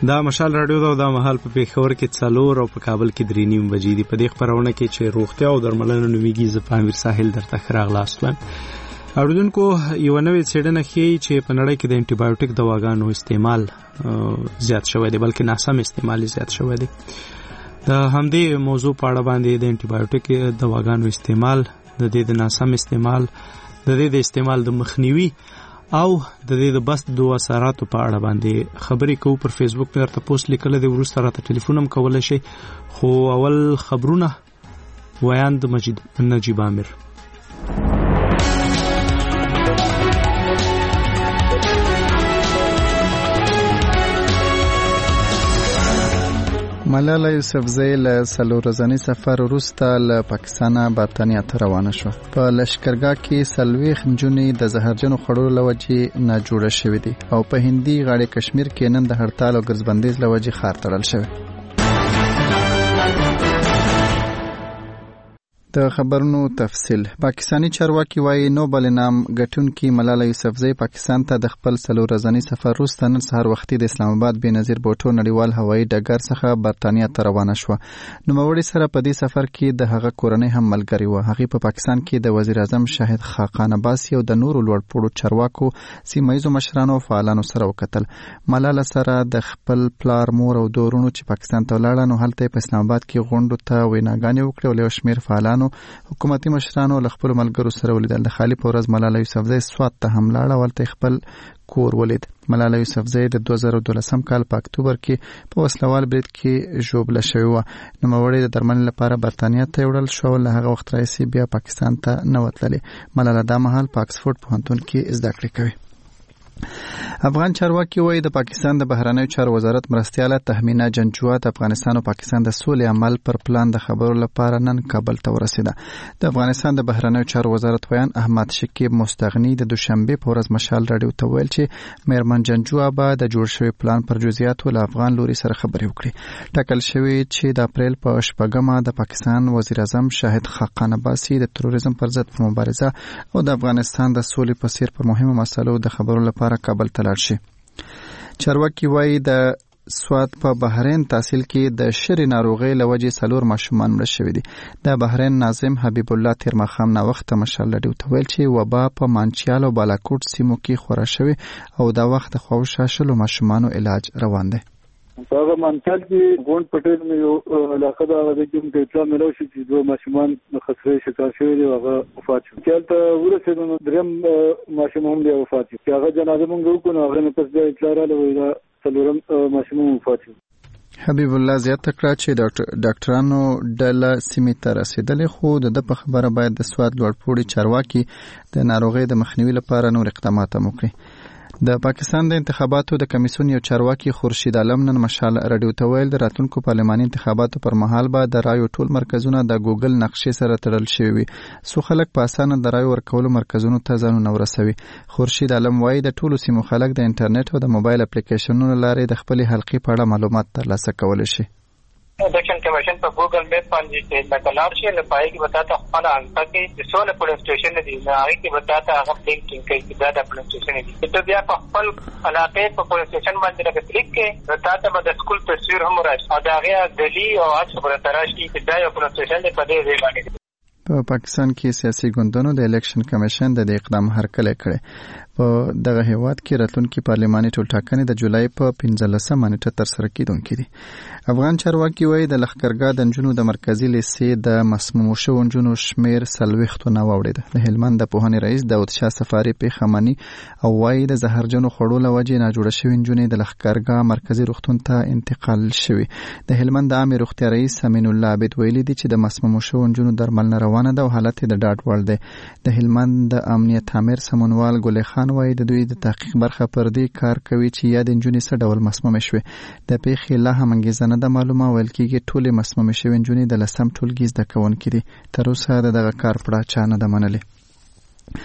دا مشال رادیو دا مهال په پیښور کې 4 او په کابل کې 3:30 بجې دي. په دې خبرونه کې چې روغتیا او درملنه نومیږي ز پامیر ساحل درته خراغلاست وایم. اوریدونکو یو نوې څېړنه ښیي چې په نړۍ کې د انټي بایوټیک دواګانو استعمال زیات شوی دی، بلکې ناسم استعمال زیات شوی دی. د همدې موضوع په اړه باندې د انټي بایوټیک دواګانو استعمال، د دې د ناسم استعمال، د دې د استعمال د مخنیوي او د دې د بس د اثراتو په اړه باندې خبرې کوو. پر فیسبوک په ارته پوسټ لیکل دی، ورسره راته ټلیفون هم کولای شي. خو اول خبرونه ویاند نجیب عامر. ملاله یوسفزۍ له 4 ورځني سفر وروسته له پاکستانه برطانیه ته روانه شوه. په لشکرګاه کې 40 نجونې د زهرجنو خوړو له وجې نه جوړه شوې دي او په هندي غاړې کشمیر کې نن د هړتال او ګرځبندیز له وجې ښار تړل شوی. د خبرونو تفصیل. پاکستانی چارواکي وايي نوبل انعام ګټونکي ملاله یوسفزۍ پاکستان ته د خپل 4 ورځني سفر وروسته نن سهار وختي د اسلام آباد بېنظیر بوټو نړیوال هوایي ډګر څخه برطانیه ته روانه شوه. نوموړي سره په دې سفر کې د هغه کورنۍ هم ملګري وه. هغې په پاکستان کې د وزیر اعظم شاهد خاقان عباسي او د نورو لوړپوړو چارواکو، سیمه‌ییزو مشرانو او فعالانو سره وکتل. ملاله سره د خپل پلار، مور او دورونو چې پاکستان ته ولاړه، نو هلته په اسلام آباد کې غونډو ته ویناګانې وکړې او یو شمېر فعالانو، حکومتي مشرانو له خپل ملګرو سره ولیدل. د خالي په ورځ ملاله یوسفزۍ سوات ته هم لاړه، ولته خپل کور ولید. ملاله یوسفزۍ د 2012 کال په اکتوبر کې په وسلوال برید کې ژوبله شوې وه. نوموړې د درملنې لپاره برطانیه ته وړل شو. له هغه وخت راهیسې بیا پاکستان ته نه وتللې. ملاله دا مهال په آکسفورډ پوهنتون کې زده کړې کوي. افغان چارواکي وایي د پاکستان د بهرنیو چارو وزارت مرستیاله تهمینه جنجوه د افغانستان او پاکستان د سولې عمل پر پلان د خبرو لپاره نن کابل ته ورسېده. د افغانستان د بهرنیو چارو وزارت ویان احمد شکیب مستغنی د دوشنبه په ورځ مشال رادیو ته ویل چې میرمن جنجوه به د جوړ شوی پلان پر جزئیاتو له افغان لوري سره خبرې وکړي. ټاکل شوی چې د اپریل په 8مه د پاکستان وزیر اعظم شاهد خاقان عباسي د تروریزم پر ضد مبارزه او د افغانستان د سولې په څیر پر مهمو مسلو د خبرو لپاره کابل ته لاړ شي. چارواکي وایي د سوات په بحرین تحصیل کې د شری ناروغۍ له وجې 4 ماشومان مړه شوي دي. د بحرین ناظم حبیب الله تیر ماښام ناوخته مشال رادیو ته ویل چې وبا په مانچیال او بالاکوټ سیمو کې خوره شوې او دا وخت خواوشا 10 ماشومانو علاج روان دی. هغه منځل کې ګوند پټیل مې یو علاقه دا د کوم د اطلاع ملو شي چې 2 ماشومان خسرې شکار شوی دی، هغه وفات شو. چلته ورسېدو دریم ماشوم هم دی وفات شو. هغه جنازه مونږ وکړو، هغه نه پس د اطلاع راغله دا 4 ماشوم وفات شو. حبیب الله زیاته کړه چې ډاکټرانو ډله سیمې ته رسېدلې، خو د په خبره باید د سوات لوړپوړي چارواکي د ناروغۍ د مخنیوي لپاره نور اقدامات وکړي. د پاکستان د انتخاباتو د کمیسیون یو چارواکي خورشید عالم نن مشال رادیو ته ویل د راتلونکو پارلماني انتخاباتو پر مهال به د رایو ټول مرکزونه د ګوګل نقشې سره تړل شوي وي، څو خلک په اسانه د رایو ورکولو مرکزونو ته ځانونه ورسوي. خورشید عالم وایي د ټولو سیمو خلک د انټرنیټ او د موبایل اپلیکیشنونو له لارې د خپلې حلقې په اړه معلومات ترلاسه کولی شي. الیکشن کمیشن په ګوګل میپ باندې چې لګلار شي نه پای کې وتا ته خپل انځ کې د سول پولیس سټیشن دی، نه هغه کې وتا ته هغه لینک کوي دا د پولیس سټیشن دی. ته بیا په خپل علاقې په پولیس سټیشن باندې راځي کلیک کې وتا ته د سکول تصویر هم راځي او دا غیا دلی او اڅ پر تراشي چې دا یو پولیس سټیشن دی په دې ځای باندې. په پاکستان کې سیاسي ګوندونو د الیکشن کمیشن د اقدام هرکلی کړی. په دغه هیواد کې راتلونکي پارلماني ټولټاکنې د جولای په 15 نیټه ترسره کیدونکې دي. افغان چارواکي وایي د لښکرګاه د نجونو د مرکزي لیسې د مسمومو شوو نجونو شمېر 40 نه واوړېده. د هلمند د پوهنې رئیس داود شاه سفاري پېښه مني او وایي د زهرجنو خوړو له وجې ناجوړه شوې نجونې د لښکرګاه مرکزي روغتون ته انتقال شوي. د هلمند د عامې روغتیا رئیس امین الله عابد ویلي دي چې د مسمومو شوو نجونو درملنه روانه ده او حالت یې د ډاډ وړ دی. د هلمند د امنیت امیر سمونوال ګلې خان وایي د دوی د تحقیق برخه پر دې کار کوي چې یا د نجونې څه ډول مسمومې شوې. د پیښې لا هم انګېزه نه ده معلومه، ویل کېږي ټولې مسمومې شوې نجونې د 10م ټولګي زده کوونکي دي. تر اوسه د دغه کار پړه چا نه ده منلې.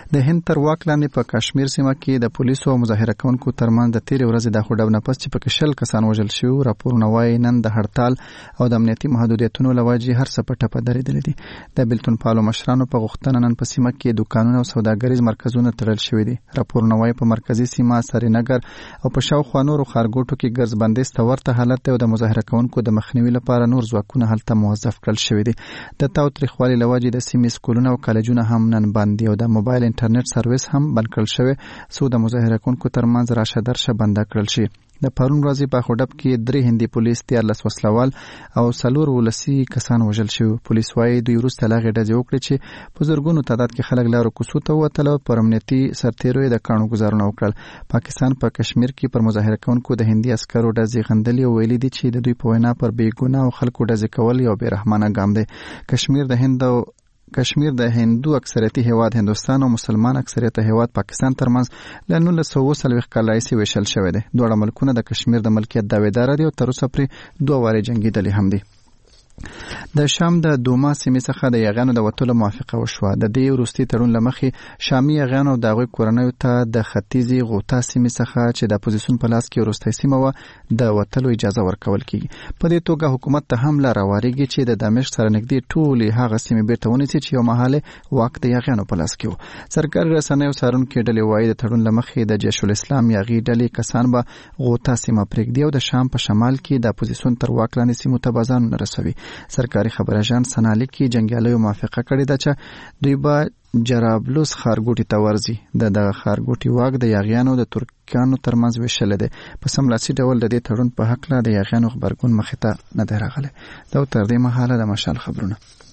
د هند تر واک لاندې په کشمیر سیمه کې د پولیسو او مظاهره کوونکو ترمنځ د تیرې ورځې د خډو نه پس چې په 100 کسان وژل شوي، راپورونه وایي نن د هړتال او د امنیتي محدودیتونو له وجې هر څه په ټپه درېدلي دي. د بېلتون پالو مشرانو په غوښتنه نن په سیمه کې دوکانونه او سوداګریز مرکزونه تړل شوي دي. راپورونه وایي په مرکزي سیمه سرینګر او په شاوخوا نورو ښارګوټو کې ګرځ بندیز ته ورته حالت دی او د مظاهره کوونکو د مخنیوي لپاره نور ځواکونه هلته موظف کړل شوي دي. د تاوتریخوالي له وجې د سیمې سکولونه او کالجونه هم نن بند دي او د موبایل انټرنیټ سرویس هم بند کړل شوی څو د مظاهره کوونکو ترمنځ راشه درشه بنده کړل شي. د پرون ورځې په خډب کې 3 هندي پولیس 13 وسلوال او 4 ولسی کسان وژل شوي. پولیس وايي دوی وروسته لا غډه وکړي چې په زرګونو تعداد کې خلک لارو کوڅو ته وتل او پر امنیتي سرتیرو د کانو گزارونه وکړل. پاکستان په کشمیر کې پر مظاهره کوونکو د هندي عسکرو ډزې غندلې او ویلي دي چې د دوی په وینا پر بېګناه خلکو ډزې کول یو بیرحمانه ګام دی. کشمیر د هندو اکثریتي هیواد هندوستان او مسلمان اکثریت هیواد پاکستان ترمنځ له 1940 کال راهیسې ویشل شوی دی. دواړه ملکونه د کشمیر د ملکیت دعویدار دي او تر اوسه پرې 2 وارې جنګېدلې هم دي. د شام د دوما سیمې څخه د یاغانو د وتلو موافقه وشوه. د دې وروستي تړون له مخې شامي یاغانو د هغوی کورنیو ته د ختیځي غوطه سیمې څخه چې د اپوزیسیون په لاس کې وروستۍ سیمه وه د وتلو اجازه ورکول کیږي. په دې توګه حکومت ته هم لاره واریږي چې د دمشق سره نږدې ټولې هغه سیمې بیرته ونیسي چې یو مهال واک د یاغانو په لاس کې و. سرکاري رسنیو څارونکي ډلې وایي د تړون له مخې د جیش الاسلام یاغي ډلې کسان به غوطه سیمه پرېږدي او د شام په شمال کې د اپوزیسیون تر واک لاندې سیمو ته به ځانونه رسوي. سرکاري خبر اژانس سنالي کې جنګیالیو موافقه کړې ده چې دوی به جرابلوس ښارګوټي ته ورځي. دغه ښارګوټي واک د یاغیانو د ترکانو ترمنځ ویشلی دی. په سملاسي ډول د دې تړون په هکله د یاغیانو غبرګون مخې ته نه دی راغلی. دا تر دې مهاله د مشال خبرونه.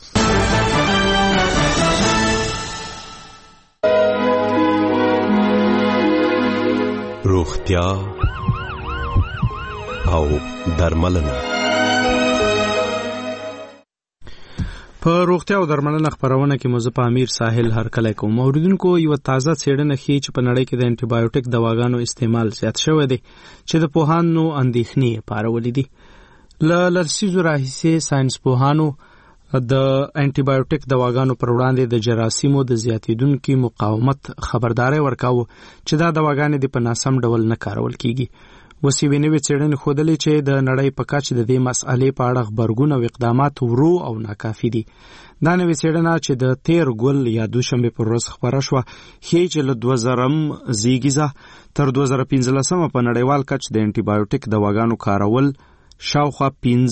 روغتیا او درملنه. په روغتیا او درملنه خبرونه کې مزه په امیر ساحل هرکلی کوم. اوریدونکو یو تازه څېړنه ښیي چې په نړۍ کې د انټي بایوټیک دواګانو استعمال زیات شوی دی چې د پوهانو اندېښنې پارولې دي. له لسیزو راهیسې ساینس پوهانو د انټي بایوټیک دواګانو پر وړاندې د جراثیمو د زیاتېدونکي مقاومت خبرداری ورکاوه چې دا دواګانې د په ناسم ډول نه کارول کیږي. وسیوي نوې څېړنې ښودلې چې د نړۍ په کچه د دې مسئلې په اړه غبرګون او اقدامات ورو او ناکافي دي. دا نوې څېړنه چې د تیر ګل یا دوشنبې پر ورځ خپره شوه ښیي چې له 2000 زیږیزه تر 2015 په نړیوال کچ د انټي بایوټیک دواګانو کارول شاوخوا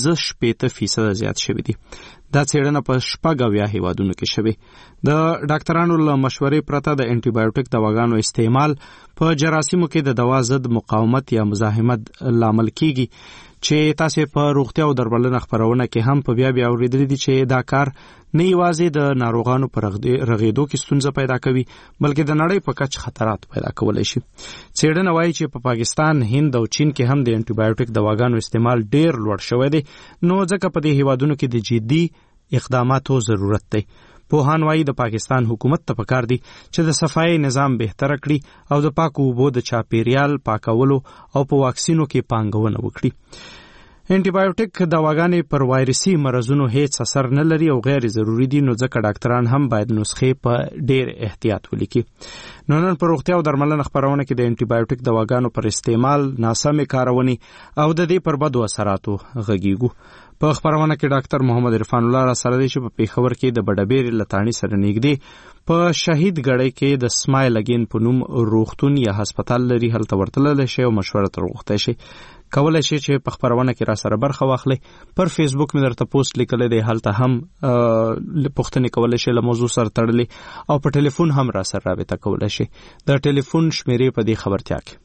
15% زیات شوي دي. دا څېړنه په 6 هیوادونو کې شوې. د ډاکټرانو له مشورې پرته د انټي بایوټیک دواګانو استعمال په جراثیمو کې د دوا ضد مقاومت یا مزاحمت لامل کیږي چې تاسو په روغتیا او درملنه خبرونه کې هم په بیا اوریدل دي چې دا کار نه یوازې د ناروغانو پر رغېدو کې ستونزه پیدا کوي بلکې د نړۍ په کچ خطرات پیدا کولای شي. څېړنه وایي چې په پاکستان، هند او چین کې هم د انټي بایوټیک دواګانو استعمال ډېر لوړ شوی دی، نو ځکه په دې هیوادونو کې د جدي اقداماتو ضرورت دی. پوهان وایي د پاکستان حکومت ته پکار دی چې د صفایي نظام بهتر کړي او د پاکو اوبو د چاپیریال پاکولو او په واکسینو کې پانګونه وکړي. انټي بایوټیک دواګانې پر وایرسي مرزونو هیڅ اثر نه لري او غیر ضروري دي، نو ځکه ډاکټران هم باید نسخې په ډېر احتیاط ولیکي. نو نن پر روغتیا او درملنه خبرونه کې د انټي بایوټیک دواګانو پر استعمال، ناسمې کارونې او د دې پر بدو اثراتو غږیږو. په خبرونه کې ډاکټر محمد عرفان الله را سره دی چې په پیښور کې د بډبېر لتاڼي سره نږدې په شهید ګړی کې د سمایل اگین په نوم روغتون یا هسپتال لري. هلته ورتللی شي او مشوره تر غوښتی شي. کولای شي چې په خبرونه کې را سره برخه واخلي. پر فیسبوک مې درته پوسټ لیکلی دی، هلته هم پوښتنې کولای شي له موضوع سره تړلې او په ټلیفون هم را سره رابطه کولای شي. د ټلیفون شمیرې په دې خبرتیا کې.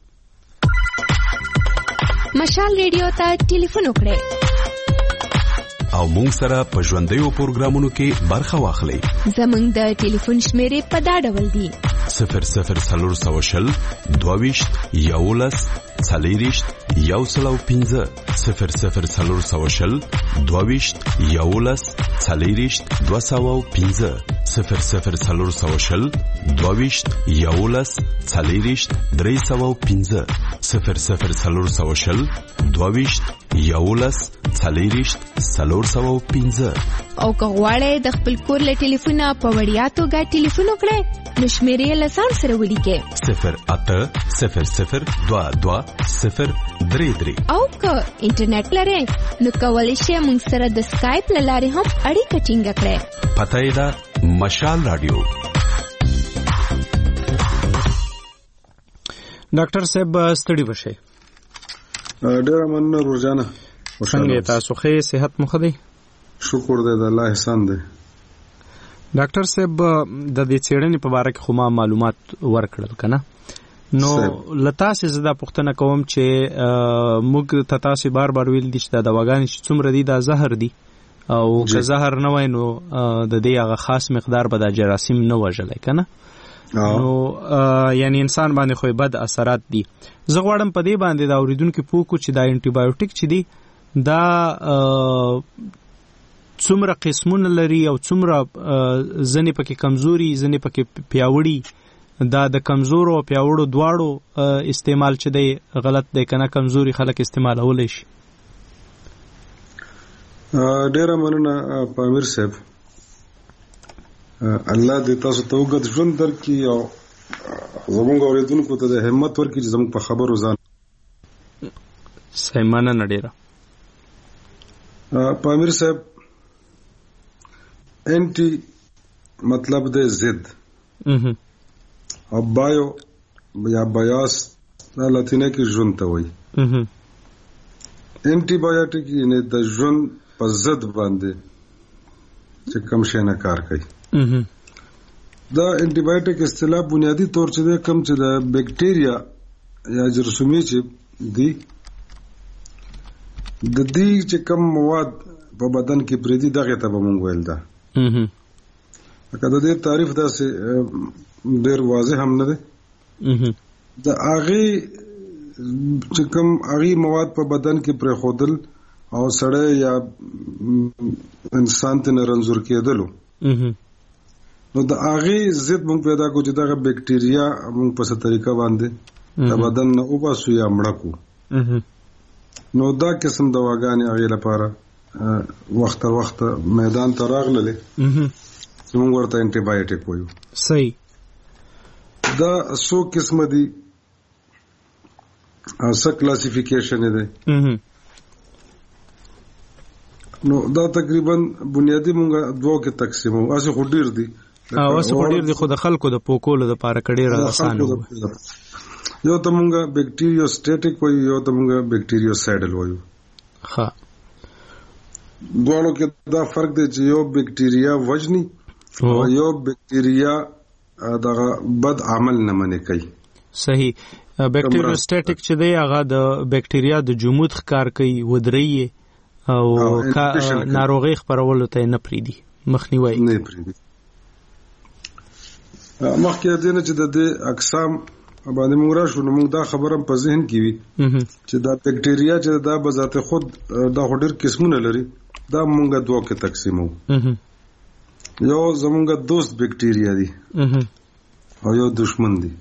مشال ریډیو ته ټلیفون وکړئ او مونږ سره په ژوندیو پروګرامونو کې برخه واخلئ. زمونږ د ټلیفون شمیرې په دا ډول دي: 00420 22 11 40 105 00420 22 11 40 205 00420 22 11 40 305 00420 22 11 40 305. او که غواړئ د خپل کور له ټلیفونه په وړیا توګه ټلیفون وکړئ نو شمیرې لسان سره ولیکئ 08000220033 او که انټرنیټ لرئ نو کولی شئ موږ سره د سکایپ له لارې هم اړیکه ټینګه کړئ. پته یې ده مشال رادیو. ډاکټر صاحب ستړي بشئ. ډېره مننه روزانه. څنګه تاسو ښه صحت مو ښه دی؟ شکر دی د الله احسان دی. ډاکټر صاحب د دې څېړنې په باره کې خو ما معلومات ورکړل که نه، نو له تاسې زه دا پوښتنه کوم چې موږ ته تاسې بار بار ویل دي چې دا دواګانې چې څومره دي دا زهر دي، او که زهر نه وای نو د دې هغه خاص مقدار به دا جراثیم نه وژلی که نه، نو یعنی انسان باندې خو بد اثرات دي. زه غواړم په دې باندې دا اورېدونکي پوه کړو چې دا انټي بایوټیک چې دي دا څومره قسمونه لري او څومره ځنې پکې کمزوري ځنې پکې پیاوړي، دا د کمزورو او پیاوړو دواړو استعمال چې دی غلط دی که نه کمزوري خلک استعمالولی شي؟ ډېره مننه پامیر صاحب. الله دې تاسو ته اوږد ژوند درکړي او زموږ اورېدونکو ته د همت ورکړي چې زموږ په خبرو ځان. صحیح، مننه ډېره. پامیر صاحب انټي مطلب دی ضد، او بایو یا بایاس لاتینه کې ژوند ته وایي. انټي بایوټیک یعنی د ژوند په ضد باندې چې کوم شی نه کار کوي. دا انټي بایوټیک اصطلاح بنیادی طور چې کوم چې د بیکټیریا یا جرثومي چې دي د دې چې کوم مواد په بدن کې پریدي دغه ته به مونږ ویل ده. لکه د دې تعریف داسې ډېر واضح هم نه دی. د هغې چې کوم هغې مواد په بدن کې پرېښودل او سړی یا انسان ته نه رنځور کېدلو، نو د هغې ضد مونږ پیدا کړو چې دغه بیکټیریا مونږ په څه طریقه باندې د بدن نه وباسو یا مړه کړو. نو دا قسم دواګانې هغې لپاره وخت تر وخته میدان ته راغللې چې موږ ورته انټي بایوټیک وایو. صحیح. دا څو قسمه دي او څه کلاسیفیکیشن دی. نو دا تقریبا بنیادی موږ دوه کې تقسیمو. اسې خو ډېر دي، خو د خلکو د پوکولو دپاره که ډېر اسانه وي. یو ته موږ بیکټیریو سټیټیک وایو، یو ته موږ بیکټیریو سایډل وایو. ښه، دواړو کې دا فرق دی چې یو بیکټیریا وژني او یو بیکټیریا دغه بد عمل نه منې کوي. صحیح. بیکټیریو سټیټیک چې دی هغه د بیکټیریا د جمود ښکار کوي، ودرېږي او ناروغۍ خپرولو ته نه پرېږدي، مخنیوی نه پرېږدي. مخکې دې نه چې د دې اقسام باندې موږ راشو نو موږ دا خبره په ذهن کې وي چې دا بیکټیریا چې دا به ذات خود دا ډېر قسمونه لري. دا موږ دوه کې تقسیمو. یو زموږ دوست بیکټیریا دي او یو دشمن دي.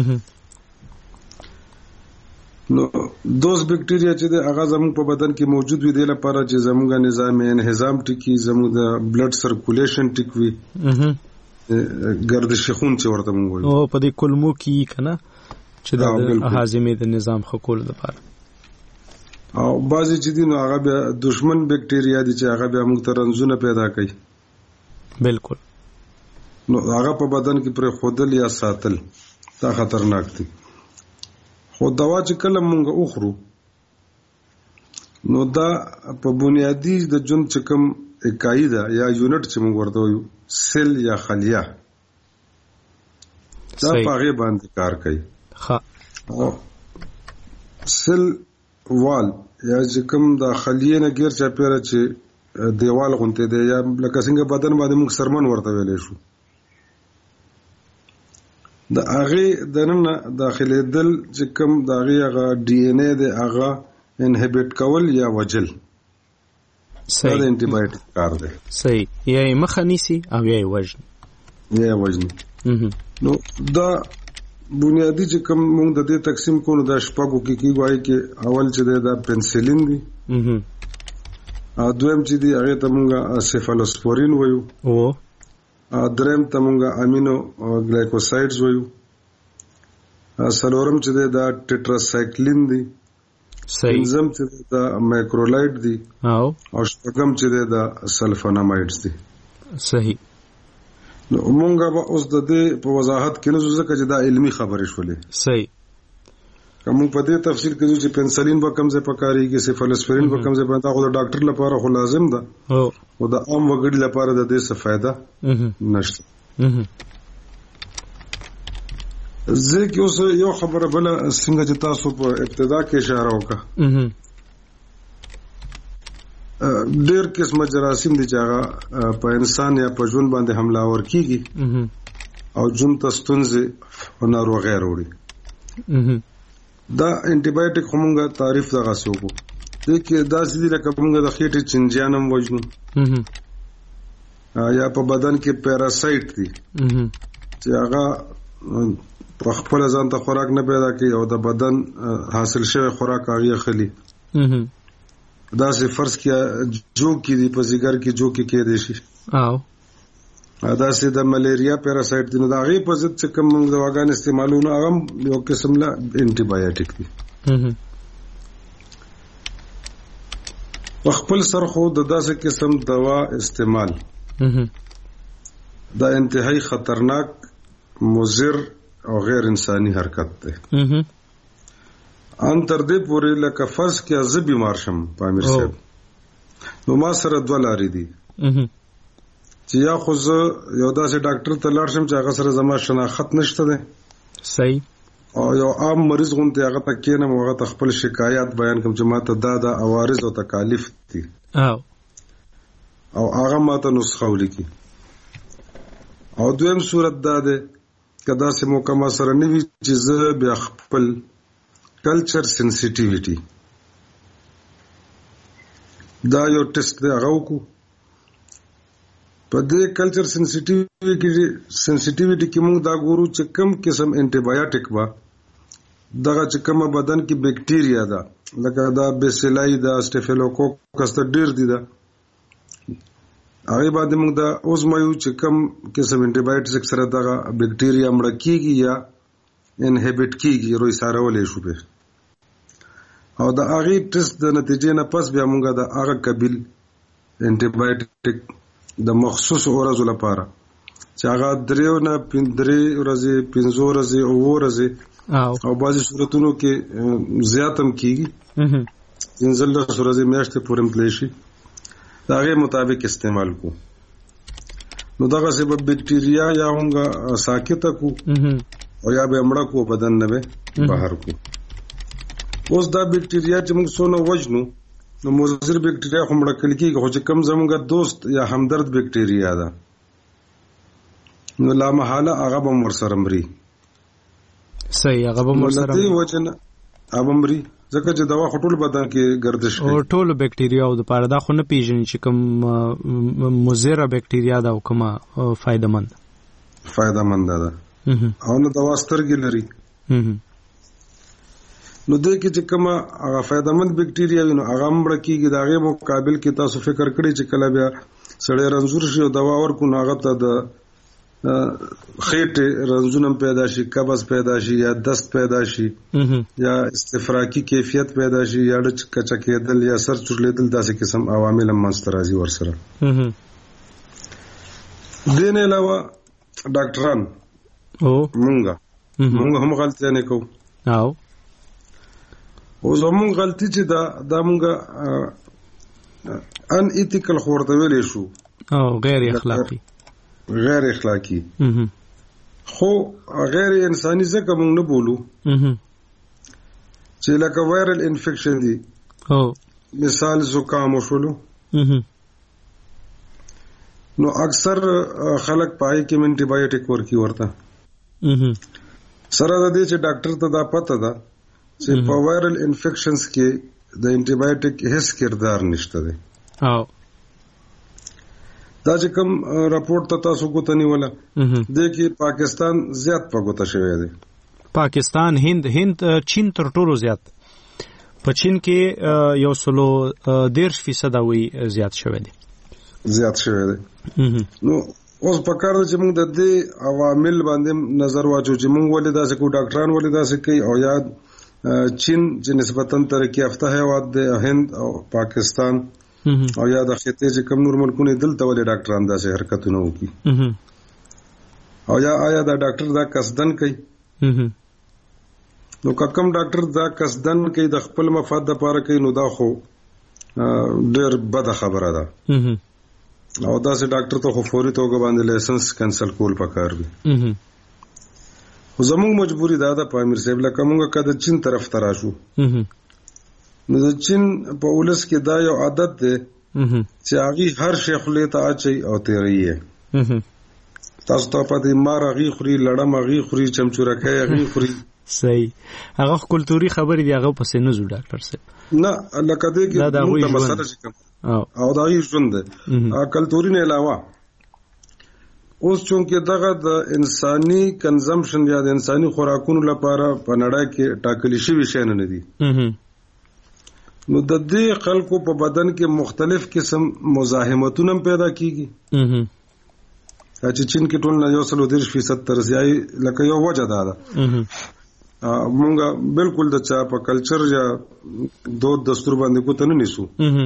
نو دوست بیکټیریا چې هغه زموږ په بدن کې موجود وي د لپاره چې زموږ نظام انهضام ټیکي، زموږ د بلډ سرکولیشن ټیک وي، گردش خون چې ورته موږ وایو، او په دې کولمو کې کنه چې د هاضمې د نظام ښه کولو لپاره. او بعضې چې دي نو هغه بیا دشمن بیکټیریا دي چې هغه بیا موږ ته رنځونه پیدا کوي. بالکل. نو هغه په بدن کې پرې ښودل یا ساتل دا خطرناک دي. خو دوا چې کله موږ اخرو نو دا په بنیادی د ژوند چې کوم اکایي ده یا یونټ چې موږ ورته وایو سیل یا خلیه، دا په هغې باندې کار کوي. سیل وال یا چې کوم د خلیې نه غیر چاپیره چې دیوال غونته دی یا لکه څنګه بدن باندې موږ سرمن ورته ویلی شو، د هغې دننه داخلېدل چې کوم د هغې هغه ډي ان اے دی هغه انهبیټ کول یا وجل، دا د انټي بایوټیک کار دی. صحیح. یا یې مخه نیسي او یا یې وژني. نو دا بنیادی چې کوم موږ د دې تقسیم کوو دا شپږو کې کېږي. وایي کې اول چې دی دا پنسلین دی، دویم چې دی هغې ته موږ سیفالوسپورین وایو، دریم ته مونږه امینو ګلایکوسایډز وایو، څلورم چې دا ټیټراسایکلین دی، پنځم چې دا مایکرولایډ دی، او شپږم چې دا سلفونامایډز دی. صحیح. نو مونږه به اوس د دې په وضاحت کې نه ځو ځکه چې دا علمي خبرې شولې. صحیح. کوم په دې تفصیل کې چې پنسلین به کوم ځای پکاريږي، سیفالوسپرین به کوم ځای باندې، خو د ډاکټر لپاره خو لازم ده او د عام وګړي لپاره د دې څه فائدہ نشته. ځکه اوس یو خبره بل څنګه چې تاسو په ابتدا کې اشاره وکړه، ډېر قسمه جراثیم دي چې هغه په انسان یا په ژوند باندې حمله ور کیږي او ژوند ته ستونزې او ناروغۍ راوړي. دا انټي بایوټیک همغه تعریف دغه سوکو دي کې دا سړي لکه موږ د خېټې چنجانم وژنو یا په بدن کې پیراسایت دي چې هغه په خپل ځان ته خوراک نه پیدا کوي او د بدن حاصل شوی خوراک هغه خلی. دا سه فرض کیا جو کې دی په زیګر کې جو کې دي شي او دا سه د ملیریا پیراسایت دي. نو دا غي په ضد چې کوم موږ دواګان استعمالونه هغه یو قسم لا انټي بایوټیک دي. خپل سر خو د داسې قسم دوا استعمال دا انتهایی خطرناک، مضر او غیر انساني حرکت ده. ان تر دې پورې لکه فرض کې از بیمار شم پامیر صاحب، نو ما سره دوه لارې دي چې یا خو زه یو داسې ډاکټر ته لاړ شم چې هغه سره زما شناخت نشته ده. صحیح. او یو عام مریض غونته هغه ته کېنم هغه ته خپل شکایت بیان کوم چې ماته دا عوارض او تکالیف دي او هغه ماته نسخه ولیکي. او دویم صورت دا ده کدا سه موقع سره نوي چې زه بیا خپل کلچر سنسټیویټي دا یو ټیسټ دی هغه وکړو. په دې کلچر سنسټیویټي کې موږ دا ګورو چې کوم قسم انټي بایوټیک با دغه چې کوم بدن کې بیکټیریا ده لکه دا بیسیلای دا سټافیلوکوکس ته ډیر دي دا هغه باندې موږ دا اوزمایو چې کوم قسم انټي بایوټیک سره دغه بیکټیریا مړ کیږي یا انهبټ کیږي روي سارولې شو به. او دا هغه ټیسټ د نتیجې نه پس بیا موږ دا هغه قبیل انټي بایوټیک د مخصوص ورځو لپاره چې هغه 3 ورځې 5 ورځې او ورځې او بعضي صورتونو کې زیاتم کیږي انزل ورځې میاشتې پورې متلی شي دا هغه مطابق استعمال کو. نو دغه سبب بیکټیریا یا هغه ساکته کو او یا به امړه کو بدن نه به بهر کو. اوس دا بیکټیریا چې موږ سونه وژنو نو مضر بیکټیریا هم مړه کیږي خو چې کم زموږه دوست یا همدرد بیکټیریا ده نو لا محاله هغه به مر سره مري. صحیح. هغه به مر سره مري وجنه هغه مري ځکه چې دوا خټول بدن کې گردش کوي او ټول بیکټیریا او د پاره دا خو نه پیژني چې کوم مضر بیکټیریا دا او کومه فائدمند ده او نو دوا سترګې لري. نو دې کې چې کومه هغه فائدمند بیکټیریا وي نو هغه مړه کیږي. دا غي مقابل کې تاسو فکر کړئ چې کله بیا سړی رنځور شي او دوا ورکو نو هغه ته د خېټه رنځونه پیدا شي، قبض پیدا شي یا دست پیدا شي یا استفراقی کیفیت پیدا شي یا د کچا کېدل یا سر چورلیدل داسې قسم عوامل هم منسترازي ورسره. دین علاوه ډاکټران مونږ هم غلطي نه کوو او زموږ غلطي چې دا مونږ ان ایتیکل خورته ویلې شو او غیر اخلاقی خو غیر انساني ځکه مونږ نه بولو چې لکه وایرل انفیکشن دی مثال زکام وشولو نو اکثر خلک پای کې انټي بایوټیک ورکی ورته سره د دې چې ډاکټر ته دا پته ده چې په وایرل انفیکشنز کې د انټي بایوټیک هیڅ کردار نشته دی. دا چې کوم راپورټ ته تاسو کوتنی ولا د کې پاکستان زیات پګوته شوی دی. پاکستان هند چین تر ټولو زیات په چین کې 110% وی زیات شوی دی. نو اوس په کار چې موږ د دې عوامل باندې نظر واچو چې موږ ولې داسې کو ډاکټران ولې داسې کوي او یا چین چې نسبتاً ترقی یافته هیواد دی هند او پاکستان او یا د خطې چې کوم نور ملکونه دلته ولې ډاکټران داسې حرکتونه وکړي او یا آیا دا ډاکټر دا قصدن کوي نو کوم ډاکټر دا قصدن کوي د خپل مفاد لپاره کوي نو دا خو ډېر بده خبره ده او داسې ډاکټر ته خو فوري توګه باندې لایسنس کینسل کول پکار وي خو زموږ مجبوري دا ده په امیر صاحب لکه موږ که د چین طرف ته راشو نو د چین په ولس کې دا یو عادت دی چې هغې هر شی خولې ته اچوي او تیروي یې تاسو ته پاتې مار هغې خوري لړم هغې خوري چمچورکی هغې خوري صحیح هغه کلتوري خبرې دي هغه پسې نه ځو ډاکټر صاحب نه لکه دې کې موږ ته مسله چې کوم او د هغې ژوند دی کلتوري نه علاوه اوس چونکې دغه د انساني کنزمپشن یا د انساني خوراکونو لپاره په نړۍ کې ټاکلي شوي شیان نه دي نو د دې خلکو په بدن کې مختلف قسم مزاحمتونه پیدا کیږي چې چین کې ټول 130% تر زیات لکه یو وجه ده مونږ بالکل د چا په کلچر یا دود دستور باندې کوته نه نیسو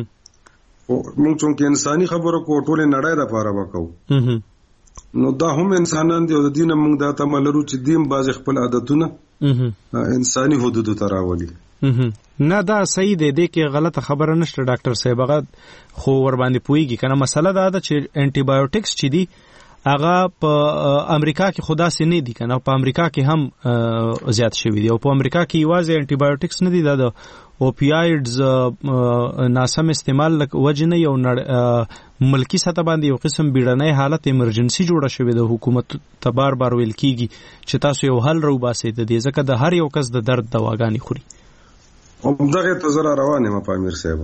مونږ چونکې انساني خبرو کو ټول نړۍ د پاره وکاو نو دا هم انسانان دي او د دینه مونږ دا تمه لرو چې دیم باز خپل عادتونه انساني حدودو ته راولي نه دا صحیح دی دې کې غلطه خبره نشته ډاکټر صاحب هغه خو ور باندې پويږي کنه مسله دا ده چې انټي بایوټکس چې دي هغه په امریکا کې خدا سي نه دي کنه په امریکا کې هم زیات شوی دي او په امریکا کې یوازې انټي بایوټکس نه دي دا د اوپیایډز ناسم استعمال وجنه یو ملکی سطح باندې یو قسم بیړنۍ حالت ایمرجنسي جوړه شوې د حکومت ته بار ویل کیږي چې تاسو یو حل رو باسئ د دې ځکه د هر یو کس د درد دواګانې خوري دغه ته زرا روانه ما پامیر صاحب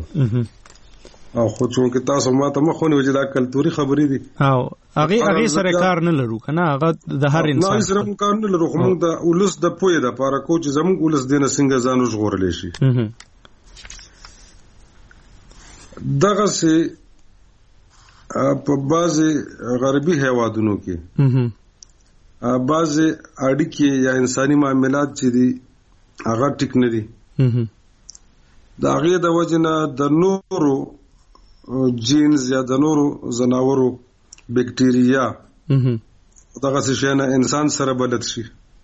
او خو چونکې تاسو ما ته مخونه وجه دا کلتوري خبرې دي او هغه سره کار نه لرو کنه هغه د هر انسان سره کار نه لرو خو موږ د ولس د پوهې د لپاره کو چې زموږ ولس دینه څنګه ځان وژغورلی شي دغه سي په بعضي غربي هیوادونو کې بعضي اړیکې یا انساني معاملات چې دي هغه ټیک نه دي د هغې د وجې نه د نورو جینز یا د نورو ځناورو بیکټیریا دغسې شیانه انسان سره بلد شي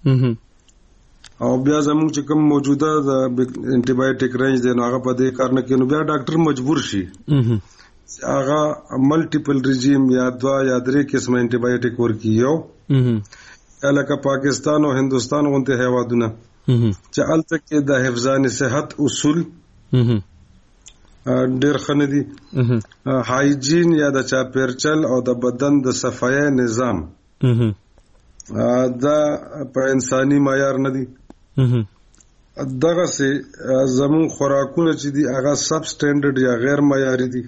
او بیا زموږ چې کوم موجوده د انټي بایوټیک رینج دی نو هغه په دې کار نه کوي نو بیا ډاکټر مجبور شي هغه ملټیپل رژیم یا 2 یا 3 قسمه انټي بایوټیک ورکړي یو لکه پاکستان او هندوستان غونډه هیوادونه چې هلته کې د حفظان صحت اصول ډېر ښه دي هایجین یا د چاپیرچل او د بدن د صفایي نظام دا په انساني معیار نه دي دغه سي زمون خوراکونه چې دي هغه سب سټانډرډ یا غیر معیاري دي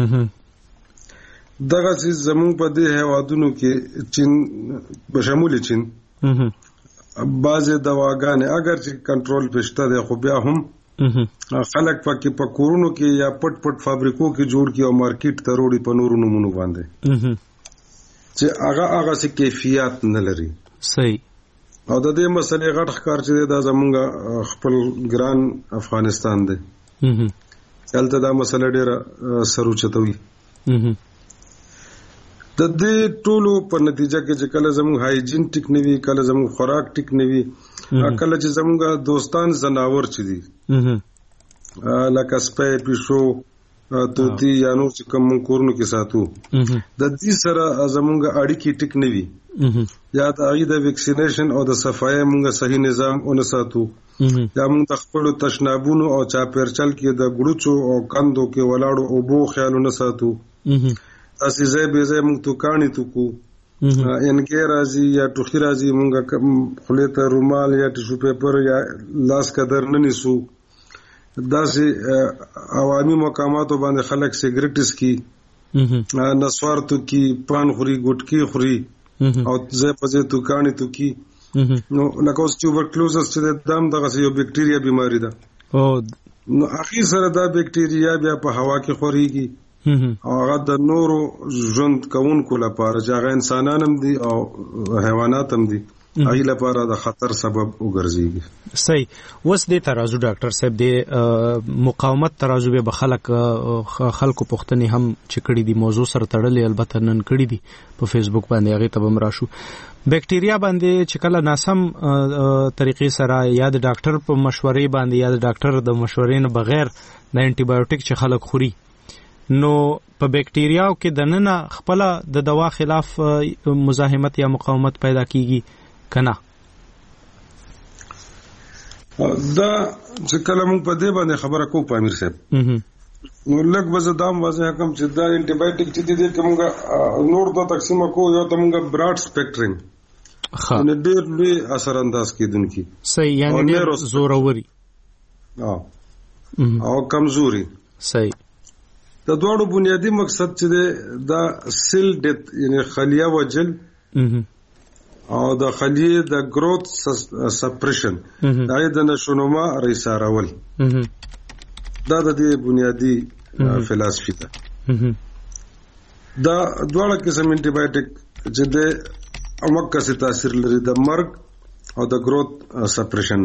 دغه سي زمون په دې هیوادونو کې چین بشمول چین بعضې دواګانې اگر چې کنټرول پېشته دی خو بیا هم خلک پکې په کورونو کې یا پټ پټ فابریکو کې جوړ کی او مارکیټ ته وروړي په نورو نومونو باندې چې هغه څه کیفیت نه لري صحیح او د دې مسلې غټ ښکار چې دا زمونږ خپل ګران افغانستان دی هلته دا مسله ډېره سر اوچتوي د دې ټولو په نتیجه کې چې کله زموږ هایجین ټیک نه وي کله زموږ خوراک ټیک نه وي کله چې زموږ دوستان ځناور چې دي لکه سپی پیشو توتی یا نور چې کوم کورونو کې ساتو د دې سره زموږ اړیکې ټیک نه وي یا د هغې د ویکسینیشن او د صفایي موږ صحیح نظام ونه ساتو یا موږ د خپلو تشنابونو او چاپیرچل کې د ګړوچو او کندو کې ولاړو اوبو خیال ونه ساتو اسی ځای به ځای موږ توکاڼې توکو انکې راځي یا ټوخي راځي موږ خولې ته رومال یا ټیشو پیپر یا لاس قدر نه نیسو داسې عوامي مقاماتو باندې خلک سیګریټ څکي نسوار توکي پان خوري ګوټکي خوري او ځای په ځای توکاڼې توکي نو لکه اوس ټیوبرکلوزس چې دام دغسې یو بیکټیریا بیماري ده نو هغې سره دا بیکټیریا بیا په هوا کې خورېږي او هغه د نورو ژوند کوونکو لپاره چې هغه انسانان هم دي او حیوانات هم دي هغه لپاره د خطر سبب وګرځي. صحیح. اوس د ترازو ډاکټر صاحب د مقاومت ترازو به خلکو پوښتنې هم چې کړي دي موضوع سره تړلې البته نن کړي دي په فیسبوک باندې هغه ته هم راشو. بیکټیریا باندې چې کله ناسم طریقې سره یا د ډاکټر په مشورې باندې یا د ډاکټر د مشورې نه بغیر د انټي بایوټیک چې خلک خوري نو په بیکټیریاو کې د نن خپل د دوا خلاف مزاحمت یا مقاومت پیدا کیږي کنه. دا چې کله موږ په دې باندې خبره کوو په امیر صاحب نو لږ به زه دام واضح کوم چې دا انټي بایوټیک چې دي چې موږ نور دوه تقسیم کوو. یو ته موږ براډ سپیکټرم یعنی ډېر لوی اثر انداز کیدونکي صحیح یعنی ډېر زوروري او کمزوري. صحیح. د دوړو بنیادی مقصد چې دا سیل ډیث یعنی خلیه وجل او د خلیه د گروث سپریشن دا د نشونما ریسارول دا د دې بنیادی فلسفي ده. دا دوړه قسم انټي بایوټیک چې د امکه سي تاثیر لري د مرګ او د گروث سپریشن.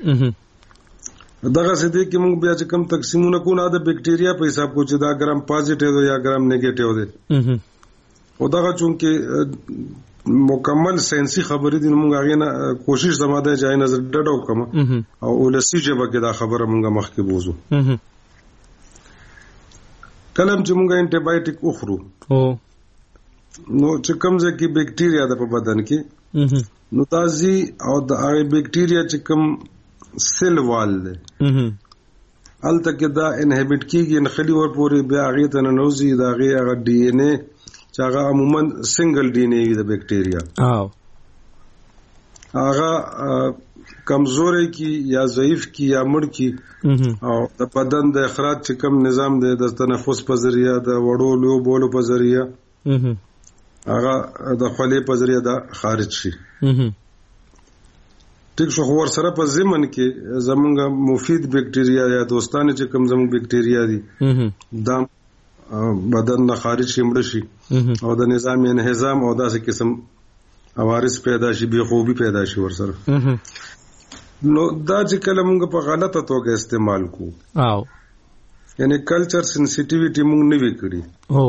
دغه سدي کې موږ بیا چې کم تقسیمونه کو نه د بیکټیریا په حساب کو چې دا ګرام پازیټیو یا ګرام نیگیټیو دي او دغه چونکه مکمل ساينسي خبرې دي موږ هغه نه کوشش زماده ځای نظر ډډو کوم او ولسی جبه کې دا خبره موږ مخکې بوزو. کلم چې موږ انټي بایوټیک اخرو نو چې کوم ځکه بیکټیریا د په بدن کې نو تازي او د هغه بیکټیریا چې کوم سیل وال ده الته کې دا انهبټ کیږي ان خلی ور پورې بیا هغه ته نوځي دا هغه ډي ان اے چې هغه عموما سنگل ډي ان اے د بیکټیریا هغه کمزوري کی یا ضعیف کی یا مړ کی او د بدن د اخراج چې کوم نظام دی د تنفس په ذریعہ د وړو لو بولو په ذریعہ هغه د خولې په ذریعہ دا خارج شي. ټیک شو ور سره په زمن کې زمونږ مفید بیکټیریا یا دوستانه چې کوم زمونږ بیکټیریا دي دا بدن نه خارج شي مړ شي او د نظام انهضام او داسې قسم عوارض پیدا شي بے خوبي پیدا شي ور سره نو دا چې کله موږ په غلطه توګه استعمال کو او یعنی کلچر سنسټیویټي موږ نه وکړي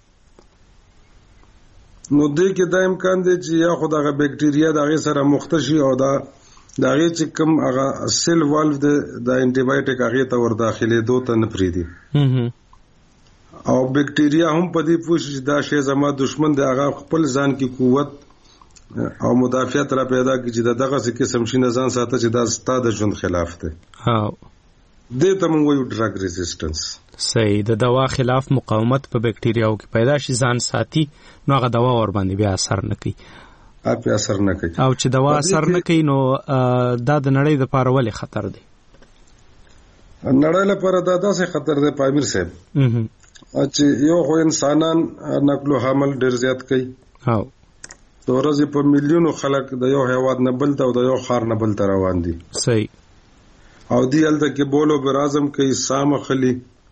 نو دې کې دا امکان دی چې یا خدای بیکټیریا دغه سره مختشي او دا دغه چې کوم هغه سیل والف د انټي بایوټیک هغه ته ور داخلي دوه نه پریدي او بیکټیریا هم په دې پوښتنه دا شی زما دشمن دی هغه خپل ځان کې قوت او مدافعت را پیدا کی چې دغه څه قسم شي نه ځان ساته چې دا ستاده ژوند خلاف دی. دې ته موږ یو ډرګ ریزिस्टنس صحیح د دوا خلاف مقاومت په بیکټیریاو کې پیدا شي ځان ساتي نو هغه دوا ور باندې بیا اثر نه کوي او چې دوا اثر نه کوي نو دا د نړۍ لپاره ولې خطر دی؟ نړۍ لپاره دا داسې خطر دی پامیر صاحب چې یو خو انسانان نقل و حمل ډیر زیات کوي او د ورځې په میلیونو خلک د یو هیواد نه بل ته او د یو ښار نه بل ته روان دي. صحیح. او دی هلته کې بولو برازم کوي سام خلی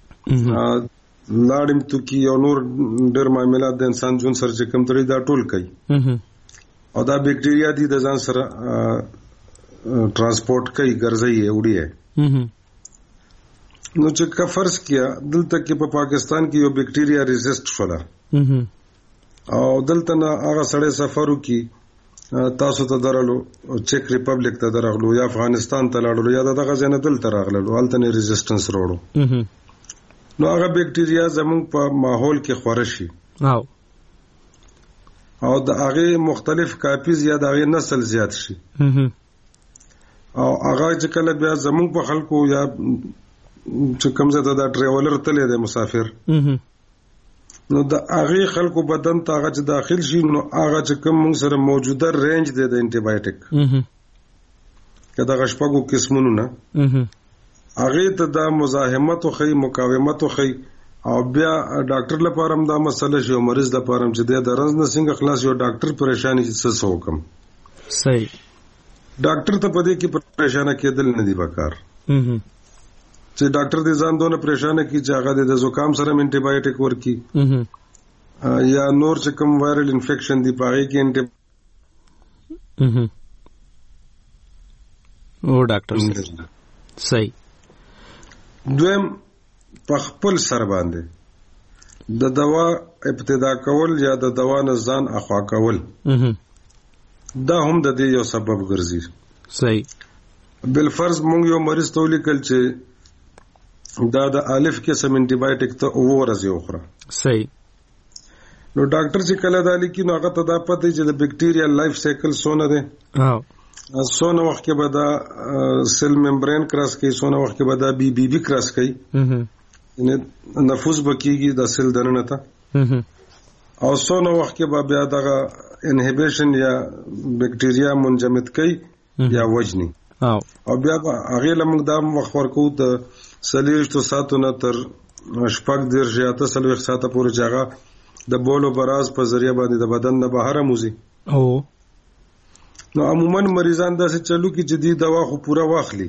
لاړم تو کی او نور ډېر معاملات د انسان ژوند سره چې کوم تړي دا ټول کوي او دا بیکټیریا دي د ځان سره ترانسپورت کوي ګرځي وړي نو چې کا فرض کیا دلته کې په پاکستان کې یو بیکټیریا ریزिस्ट شولا او دلته نه هغه سړی سفرو کې تاسو ته درلو چیک ریپبلیک ته درغلو یا افغانستان ته لاړو یا دغه ځنه دلته راغلو هلته نه ریزिस्टنس وروړو نو هغه بیکټیریا زموږ په ماحول کې خورشي او د هغه مختلف کاپیز یا د هغه نسل زیات شي او هغه چې کله بیا زموږ په خلکو یا چې کوم ځای ته دا ټریولر تللی دی مسافر نو د هغه خلکو بدن ته هغه چې داخل شي نو هغه چې کوم موږ سره موجوده رینج دی د انټي بایوټیک کدا غشپغو قسمونو نه هغه ته د مزاحمت او خی مقاومت او خی او بیا ډاکټر لپاره هم دا مسله شي او مریض لپاره هم چې د رنځ نه څنګه خلاص یو ډاکټر پریشانی څه وکم. صحیح. ډاکټر ته پدې کې پریشانه کېدل نه دی وکړ چې ډاکټر دې ځان دونه پریشان کی چې هغه د زکام سره انټي بایوټیک ورکي یا نور چې کوم وایرل انفیکشن دی پاره کې انټي او ډاکټر صحیح. دویم په خپل سر باندې د دوا ابتدا کول یا د دوا نه ځان اخوا کول دا هم د دې یو سبب ګرځي. صحیح. بالفرض مونږ یو مریض ته ولیکل چې دا د الف قسم انټي بایوټیک ته ورځي اخرى. صحیح. نو ډاکټر چې کله دا لیکي نو هغه ته دا پته چې د بیکټیریا لایف سایکل سونه ده. سونه وخت کې به دا سیل ممبرین کراس کوي، سونه وخت کې به دا بی کراس کوي، یعنی نفوذ بکیږي د سیل دننه ته، او سونه وخت کې به بیا دغه انهیبیشن یا بیکټیریا منجمد کوي یا وجني، او بیا هغه لمغ دا وخت ورکو ته 40 ساعتونه تر شپږ دیرش یا 30 ساعته پورې جګه د بولو براز په ذریعہ باندې د بدن نه بهر موزي. او نو عموما مریضان داسې چلو کې چې دی دوا خو پورا واخلي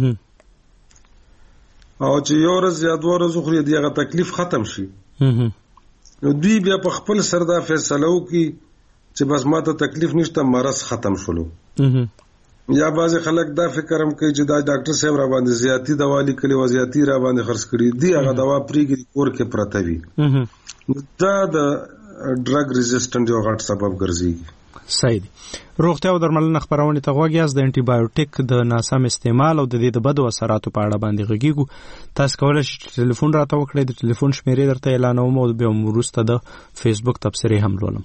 او چې یو ورځ یا دوه ورځې خوري دی هغه تکلیف ختم شي. نو دوی بیا په خپل سر دا فیصله وکړي چې بس ماته تکلیف نشته، مرض ختم شولو. یا بعض خلک دا فکر هم کوي چې دا ډاکټر صاحب را باندې زیاتی دوا لیکلي و، زیاتی را باندې خرڅ کړي دی، هغه دوا پریږدي کور کې پرته وي. دا د ډرګ ریزिस्टنټ یو غټ سبب ګرځي. صحیح دی. روغتیا او درملنه خبرونه ته غوږ یاست. د انټي بایوټیک د ناسم استعمال او د دې د بدو اثراتو په اړه باندې غږیږو. تاسو کولای شئ ټلیفون راته وکړئ. د ټلیفون شمیرې درته اعلانوم او بیا وروسته د فیسبوک تبصرې هم لولم.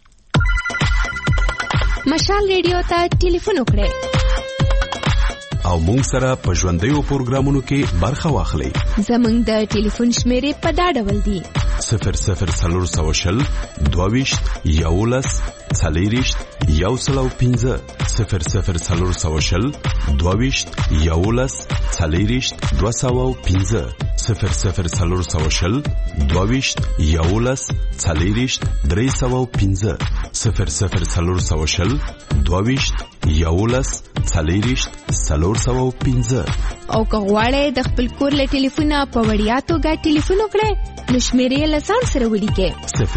مشال ریډیو ته ټلیفون وکړئ او مونږ سره په ژوندیو پروګرامونو کې برخه واخلئ. زمونږ د ټلیفون شمیرې په دا ډول دي: 0040 22 11 40 105 0040 22 11 40 205 0040 22 11 40 305 0040 22 11 40 305. او که غواړئ د خپل کور له ټلیفونه په وړیا توګه ټلیفون وکړئ نو شمیرې له ځان سره ولیکئ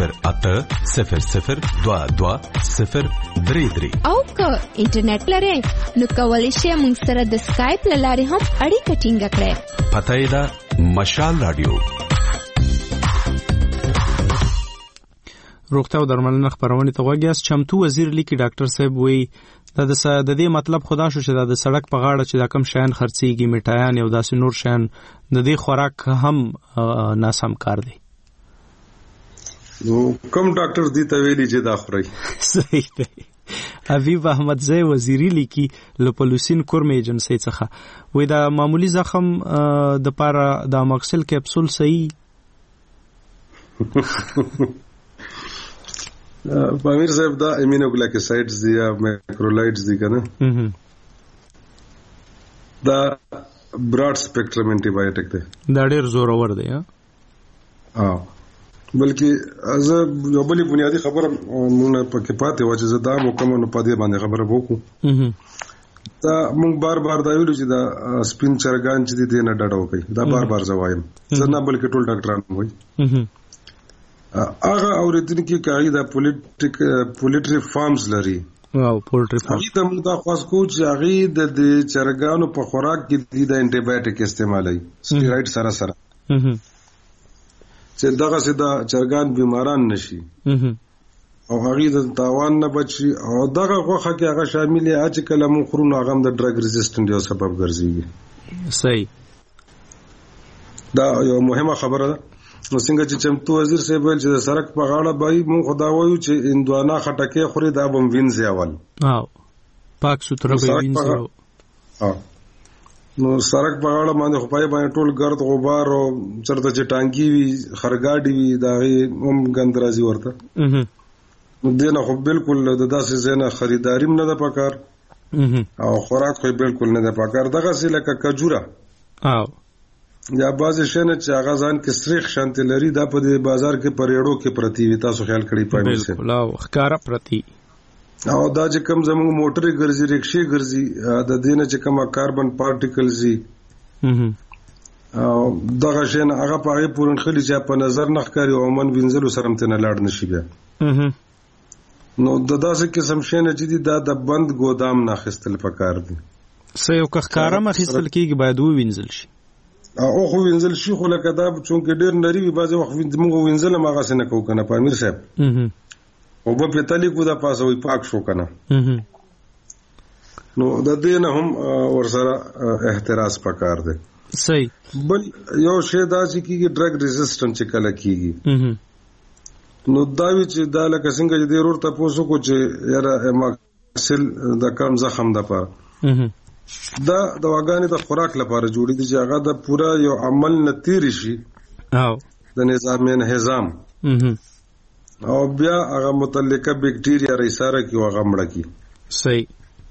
080022 او که انټرنیټ لرئ نو کولی شئ موږ سره د سکایپ له لارې هم اړیکه ټینګه کړئ. پته یې ده مشال رادیو. روغتیا او درملنه خبرونه ته غوږ یاست. چمتو وزیر لیکي ډاکټر صاحب وایي د دې مطلب خدا شو چې د سړک په غاړه چې دا کم شیان خرڅيږي، میټایان او داسې نور شیان، د دې خوراک هم ناسم کار دی. نو کوم ډاکټر دې ته ویلي چې دا خوري؟ صحیح دی. حبیب احمد زئی وزیری لیکي لپلوسین کورم ایجنسی څخه وای دا معمولی زخم د پاره د ماکسل کپسول صحیح پامیر صاحب دا امینوګلیکوسایډز دی یا مایکرولایډز دی کنه دا براډ سپیکټرم انټي بایوټیک دی، دا ډیر زور اور دی. بلکې از یو بلی بنیادی خبره مونږ پکې پاتې و چې زدا مکمل په دې باندې خبره وکړو. دا مونږ بار دا ویلو چې دا سپین چرګان چې دې نه ډډه وکړي، دا بار زوایم زنه بلکې ټول ډاکټران وایي هغه اوریدونکو کوي دا پولیټری فارمز لري او پولټری فارم هغه موږ دا خاص کو چې هغه د چرګانو په خوراک کې د انټي بایوټیک استعمالي سټیراید سره چې دغه سدا چرګان بیماران نشي او هغه د تاوان نه بچي او دغه غوخه کې هغه شامل یا چې کله مون خورونو هغه د ډرګ ریزिस्टنټ یو سبب ګرځي. صحیح. دا یو مهمه خبره ده. نو څنګه چې چمتو وزیر صاحب ویل چې د سرک په غاړه بای مون خدا وایو چې اندوانا خټکه خوري دا بم وینځي اول پاک سوتره به وینځي. نو سرک په غاړه باندې خو پای باندې ټول ګرد غبار او چرته چې ټانګي وي خرګاډي وي دا هم ګندرازي ورته نو دینه خو بالکل د داسې زنه خریداریم نه ده پکار او خوراک خو بالکل نه ده پکار. دغه سې لکه کجوره یا بعض شنه چې هغه ځان کې سریخ شانت لري دا په بازار کې پریړو کې پرتی وي، تاسو خیال کړئ پایم سه بالکل او ښکارا پرتی او دا چې کوم زموږ موټرې ګرځي رکشې ګرځي د دینه چې کومه کاربن پارټیکلز دغه شین هغه په هغه پورن خلی چې په نظر نخکاری او من وینځلو سره متنه لاړ نشي بیا. نو د داسې قسم شین چې دا د بند ګودام نه خستل پکار دي. سې یو کخکارم خستل کیږي باید و وینځل شي. او خو وینځل شي خو لکه دا چونکه ډیر نری وي بعضی وخت موږ وینځل ماغه سن کو کنه په امیر صاحب. او په پتالی کو دا پاسوي پاک شو کنه. نو د دې نه هم ورسره احتراز پکار دی. صحیح. بل یو شی دا چې کیږي ډرګ ریزिस्टنت چې کله کیږي. نو دا وی چې دا لکه څنګه چې ډیر ورته پوسو کو چې یاره ماکسل د کم زخم د پاره. دا د واګانې د خوراک لپاره جوړې دي چې هغه د پورا یو عمل نتیر شي او د نظام انهضام او بیا هغه متعلقه بکټیریا رئیساره کی هغه مړه کی. صحیح.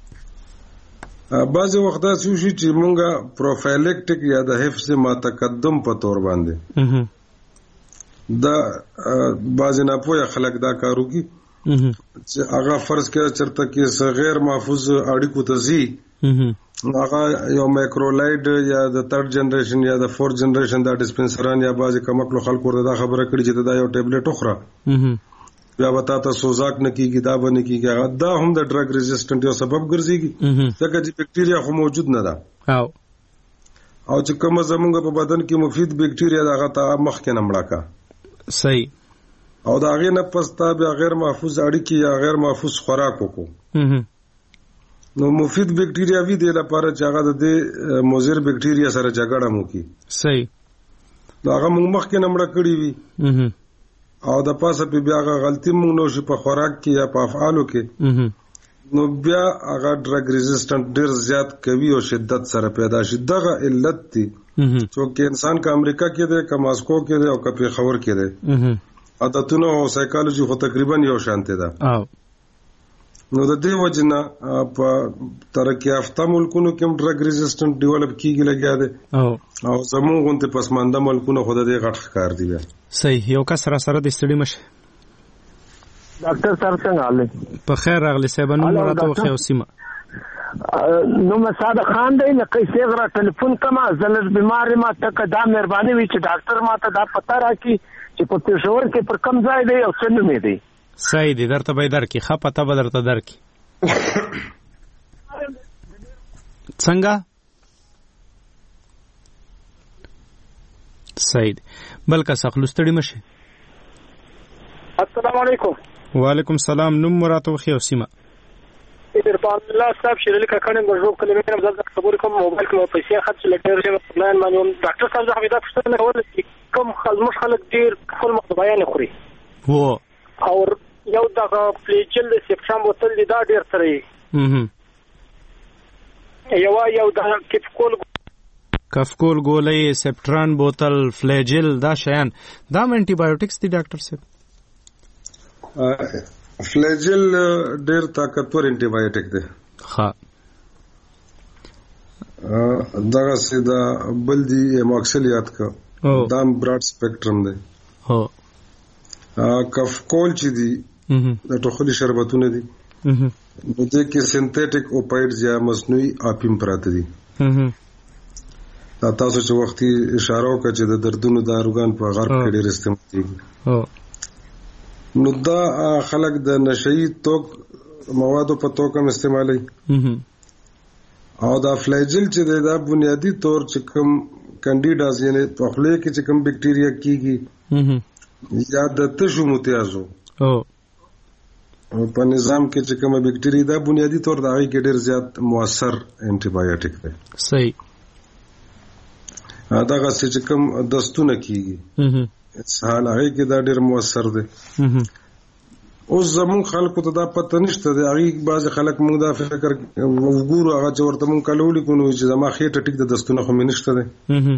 بعضې وخت داسې وشي چې مونږه پروفایلیکټیک یا د حفظ ما تقدم په تور باندې دا بعضې ناپوهه خلک دا کار وکړي چې هغه فرض کړه چېرته کې غیر محفوظ اړیکو ته ځي هغه یو مایکرولایډ یا د تھرډ جنریشن یا د فورث جنریشن دا ډسپنسران یا بعضې کمکلو خلکو ورته دا خبره کړي چې دا یو ټیبلېټ وخوره بیا به تا ته سوزاک نه کېږي دا به نه کېږي دا هم د ډرګ ریزسټنټ یو سبب ګرځېږي ځکه چې بکټیریا خو موجود نه ده او چې کومه زمونږ په بدن کې مفید بکټیریا ده هغه ته مخکې نه مړه کا. صحیح. او د هغې نه پس تا بیا غیر محفوظ اړیکې یا غیر محفوظ خوراک وکړو نو مفید بکټیریا وي دې لپاره چې هغه د دې مضر بکټیریا سره جګړه وکړي. صحیح. نو هغه موږ مخکې نه مړه کړي وي او د پاسه په بیا هغه غلطي مونږ نو شي په خوراک کې یا په افعالو کې نو بیا هغه ډرګ ریزسټنټ ډیر زیات کوي او شدت سره پیدا شي. دغه علت دی چې انسان کا امریکا کې دی کا ماسکو کې دی او کا پیښور کې دی عادتونه او سایکالوجي خو تقریبا یو شانته ده. نو د دې وجنه په ترقی یافته ملکونو کې ډرګ ریزسټنټ ډیولپ کیږي لګیا دی او زموږ غونډه پسمانده ملکونو خو د دې غټ ښکار دی. صحیح. یو کس را سره د ستړي مشه ډاکټر صاحب څنګه حال دی؟ په خیر راغلی صاحب. نو راته وخی اوسیمه نو مساعد خان دی نه کیسه غره ټلیفون کما زلز بیماری ما تک دا مهرباني وی چې ډاکټر ما ته دا پتا راکړي چې په پېښور کې پر کم ځای دی او څنګه مې دی. صحیح دی. درته به درکې ښه پته به درته درکې څنګه. صحیح دی. بل کس اخلو ستړي مشه. السلام علیکم. وعلیکم السلام. نوم مراته وخی او سیمه. ارفان الله صاحب شیرلی کاکړ مرجو کلمې نه زړه خبرې کوم موبایل کې پیسې خرڅ لګړې پلان باندې ډاکټر صاحب زه دا پوښتنه کول چې کوم خلک ډیر خپل بیان خوري وو او یو د فلیجل د سپټم بوتل دی دا ډیر سره یو د کفکول ګولې سپټران بوتل فلیجل دا شیان دا انټي بایوټکس دي ډاکټر صاحب. فلیجل ډیر طاقتور انټي بایوټک دی. ها دغه سیدا بل دی ماکسلیات کا دا براډ سپیکټرم دی. هو کفکول چې دی د ټوخلي شربتونه دي نو دې کې سنتھیټک اوپایډز یا مصنوعي اپیم پراته دي. تاسو چې وختي اشاره وکړه چې د دردونو داروګان په غرب کې ډېر استعمال کیږي نو دا خلک د نشئی توک موادو په توګه استعمالوي او دا فلیجل چې دا بنیادی طور چې کوم کینډیډاز یعنی په خله کې چې کوم بکټیریا کیږي یا د تشو متیازو او په نظام کې چې کوم بکټیریا دا بنیادی طور دا کې ډېر زیات موثر انټي بایوټک دی. صحیح. دا غسه چې کوم دستونه کیږي حال هغه کې دا ډېر موثر دی. اوس زمون خلکو ته دا پته نشته دی. هغه بعض خلک موږ دا فکر وګورو هغه چې ورته مونږ کلولې کو نو چې زما خېټه ټیک د دستونه خو مې نشته دی.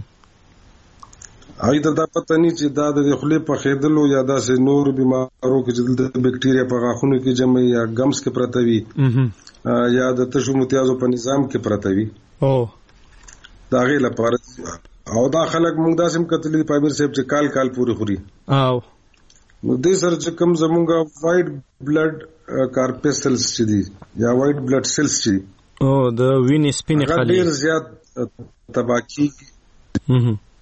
هغه ته دا پته نه چې دا د خولې په خېدلو یا داسې نور بیمارو کې چې د بکټیریا په غاښونو کې جمع یا ګمز کې پراته وي یا د تشو متیازو په نظام کې پراته وي دا غي لپاره او دا خلک موږ داسې کتلې پامیر صاحب چې کال کال پوری خوري او نو دې سره چې کوم زمونږه وایټ بلډ کارپسلز چې دي یا وایټ بلډ سیلز چې او د وینې سپینې خالي ډېر زیات تباکی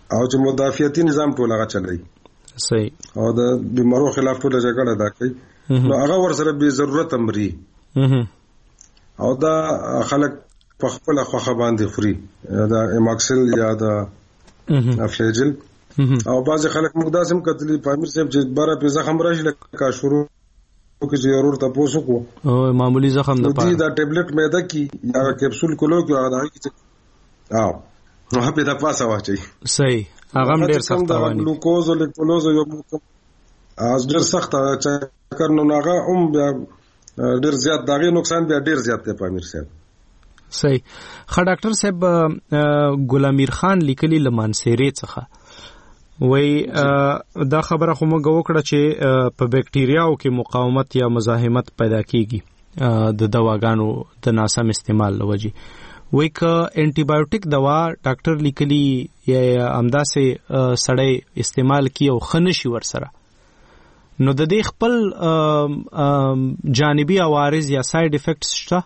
او چې مدافعتي نظام ټول هغه چلای صحیح او د بیمارو خلاف ټول جګړه دا کوي نو هغه ورسره به ضرورت امري او دا خلک په خپل خوخه باندې خوري دا اماکسل یا دا افلیجل او بعض خلک مقداسم کتلی پامیر صاحب چې بار په زخم راشي لکه شروع کې ضرور تاسو کو او معمولی زخم نه پاره دا ټابلیټ مېدا کی یا کپسول کولو کې هغه کی او نو په دا پاسه واچي صحیح هغه ډیر سخت وایي ګلوکوز او لیکولوز یو از ډیر سخت چکر نو هغه ډیر زیات دغه نقصان بیا ډیر زیات دی پامیر صاحب صحیح خا ډاکټر صاحب ګل امیر خان لیکلی لمانسيري څخه وای دا خبره خو موږ وکړه چې په بکټریاو کې مقاومت یا مزاحمت پیدا کیږي د دواګانو د ناسم استعمال لوجي وای ک انټي بایوټیک دوا ډاکټر لیکلی یا امداسه سړی استعمال کی او خنشي ورسره نو د دې خپل جانبي عوارض یا ساید افیکټس شته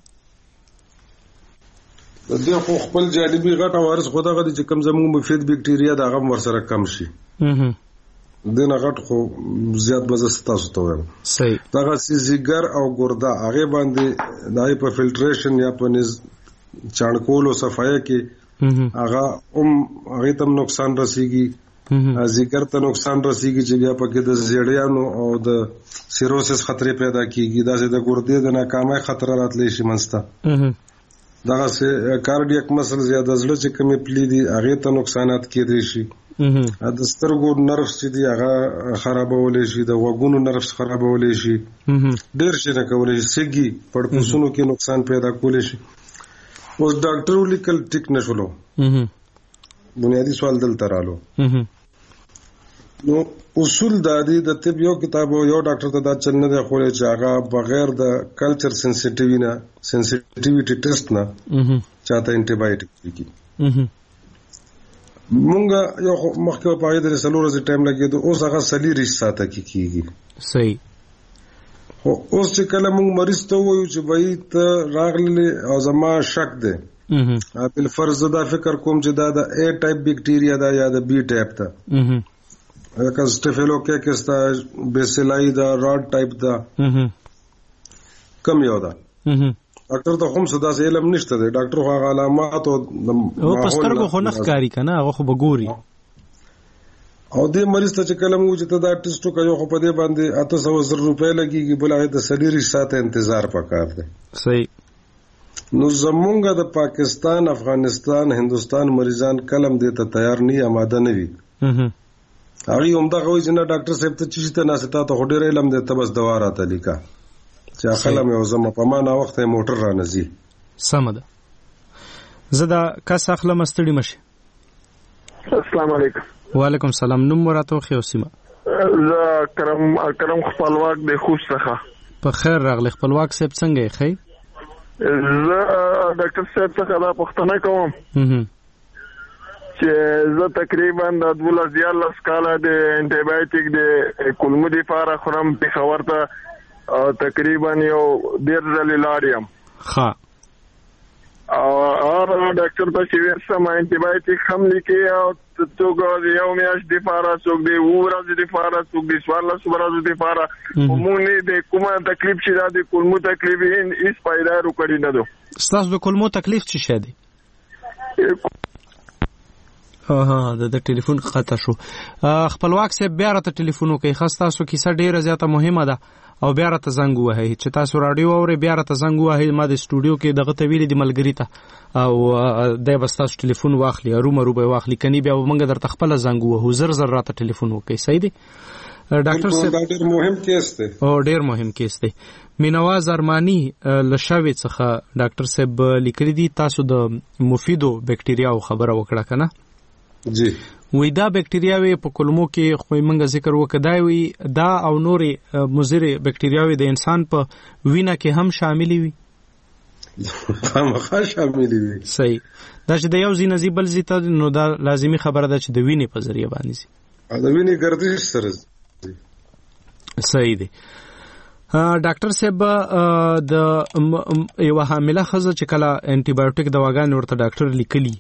د دې خپل جانبي غټ عوارض خدای غدي چې کم زموږ مفید بکټریا دا غم ورسره کم شي دنه غټ خو زیات بزست تاسو ته وایم صحیح دا سیزیګر او ګردا هغه باندې دای په فلټریشن یا په چانکول او صفایه کې هغه هغه تم نقصان رسیږي ذکر ته نقصان رسیږي چې بیا پکې د زیړیانو او د سیروسس خطرې پیدا کیږي دا د ګردې د ناکامۍ خطر راتلی شي منسته دا سه کارډیاک مسل زیاده زړه چې کمی پلی دي هغه ته نقصانات کېدای شي د سترګو نرفز چې دي هغه خرابولې شي د وګونو نرفز خرابولې شي ډېر شي نه کولای شي سګي پړپوسونو کې نقصان پیدا کولای شي اوس ډاکټر ولیکل ټیک نشولو بنیادی سوال دلته رالو نو اصول د دې د طب یو کتاب یو ډاکټر ته دا چل نه دی خو چې هغه بغیر د کلچر سنسټیویټي ټیسټ نه چاته انټي بایوټیک کی مونږ یو مخکې په اړه د سلور ورځې ټایم لګیدو اوس هغه سلی ریس ساته کیږي صحیح خو اوس چې کله مونږ مریض ته وایو چې وای ته راغلی او زما شک دی بل فرض دا فکر کوم چې دا د A ټایپ بکټیریا دا یا د B ټایپ ته لکه سټافیلوکوکس دا بیسیلای دا راډ ټایپ دا کم یو دا ډاکټر ته هم صدا سه علم نشته دی ډاکټر خو علامات او پسترګو خو نه ښکاری کنه هغه خو بګوري او دې مریض ته چې کله موږ چې دا ټیسټو کوي خو په دې باندې 800 روپے لګيږي بل هغه د سلیری ساته انتظار پکار دی صحیح نو زمونږ د پاکستان افغانستان هندستان مریضان کلم دې ته تیار نه آماده نه وي هغه هم دا کوي چې نه ډاکټر صاحب ته چې ته ناستا ته هډیر علم دې ته بس دوا راته لیکا چې خلم یو زما په معنا وخت موټر را نزي سمده زدا کس اخله مستړي مشه السلام علیکم وعلیکم السلام نوم مراتو خیوسیما زه کرم خپلواک د خوشتخه په خیر راغلی خپلواک صاحب څنګه یې خی زه ډاکټر صاحب څخه دا پوښتنه کوم چې زه تقریبا د 12 کاله د انټي بایوټیک د کولمو لپاره خورم په خبر ته تقریبا یو 1.5 ځله لاړم ها او ډاکټر ته چې ورسم انټي بایوټیک هم لیکي او څوک یو میاشت د لپاره څوک د ورځ د لپاره څوک د سوالس ورځ د لپاره عمومي د کومه تکلیف چې د کولمو تکلیف هیڅ پیدا وکړي نه دو ستاسو د کولمو تکلیف څه شه دی د ټلیفون خطا شو خپلواک صاحب بیا راته ټلیفون وکي خاص تاسو کیسه ډیره زیاته مهمه ده او بیا راته زنګ وهي چې تاسو رادیو اوري بیا راته زنګ وهي ما د سټوډیو کې دغه تویل دی ملګری ته او د بس تاسو ټلیفون واخلي رومرو به واخلي کني بیا موږ درته خپل زنګ وهو زر راته ټلیفون وکي صحیح دی ډاکټر صاحب ډېر مهم کیس دی او ډېر مهم کیس دی مینواز ارمانی لشاوی څخه ډاکټر صاحب لیکلي دي تاسو د مفیدو بکټریا خبره وکړه کنه جی وې دا بکټریاوي په کولمو کې خو موږ ذکر وکړای وي دا او نورې مضرې بکټریاوي د انسان په وینه کې هم شامل وي خامخا شامل وي صحیح دا چې د یو ځینې بل زیته نو دا لازمی خبره ده چې د وینې په ذریعہ باندې سي د وینې ګردش سره صحیح دی ډاکټر صاحب د یو حامله ښځه چې کله انټي بایوټیک دواګان ورته ډاکټر لیکلي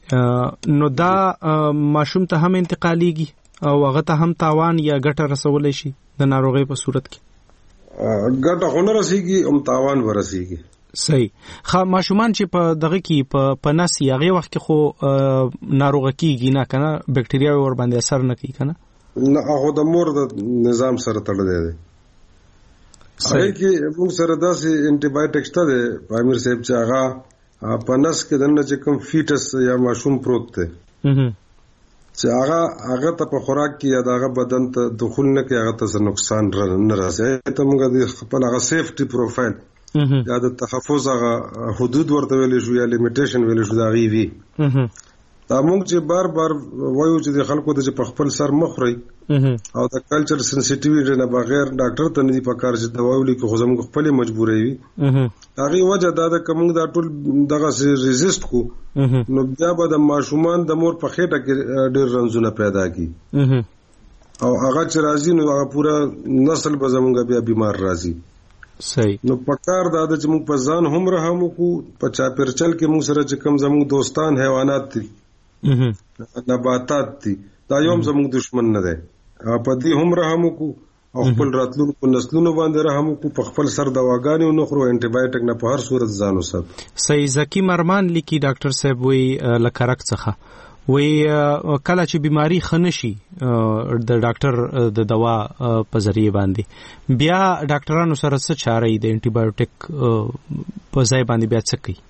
نو دا ماشوم ته هم انتقالیږي او هغه ته هم تاوان یا ګټه رسولای شي د ناروغۍ په صورت کې؟ ګټه خو نه رسیږي هم تاوان ورسیږي. صحیح. خا ماشومان چې په دغه کې په نس هغه وخت کې خو ناروغه کیږي نه کنه، بکټریا ور باندې اثر نه کوي کنه؟ نه، هغه د مور د نظام سره تړلی دی. صحیح. کې موږ سره داسې انټي بایوټیک شته دی امیر صاحب چې هغه په نس کې دنه چې کوم فیټس یا ماشوم پروت دی چې هغه ته په خوراک کې یا هغه بدن ته دخول نه کوي، هغه ته نقصان نه راسي. ته موږ د خپل هغه سیفټي پروفایل یا د تحفظ هغه حدود ورته ویل شو یا لیمیټیشن ویل شو دا غي وی. دا موږ چې بار بار وایو چې د خلکو د په خپل سر مخوري او د کلچر سنسټیویټي نه بغیر ډاکټر ته نه دی پکار چې دوا ولي کو زموږ خپل مجبورې وي. هغه وجه دا د کوم دا ټول دغه ریزیست کو نو بیا به د ماشومان د مور په خېټه کې ډېر رنځونه پیدا کی او هغه چې راځي نو هغه پورا نسل به زموږ بیا بیمار راځي. صحیح. نو پکار دا چې موږ په ځان هم رحم وکړو، په چاپیرچل کې موږ سره چې کوم زموږ دوستان حیوانات دي نباتات دي دا یو زموږ دشمن نه دی، په دې هم رحم وکړو او خپل راتلونکو نسلونو باندې رحم وکړو، په خپل سر دواګانې نه خورو، انټي بایوټیک نه په هر صورت ځان وساتو. صحیح. زکی مرمان لیکي ډاکټر صاحب وی لکرک څخه وی کله چې بیماری خنشي د ډاکټر د دوا په ذریعہ باندې بیا ډاکټرانو سره څه چاره دي انټي بایوټیک په ځای باندې بیا څه کوي؟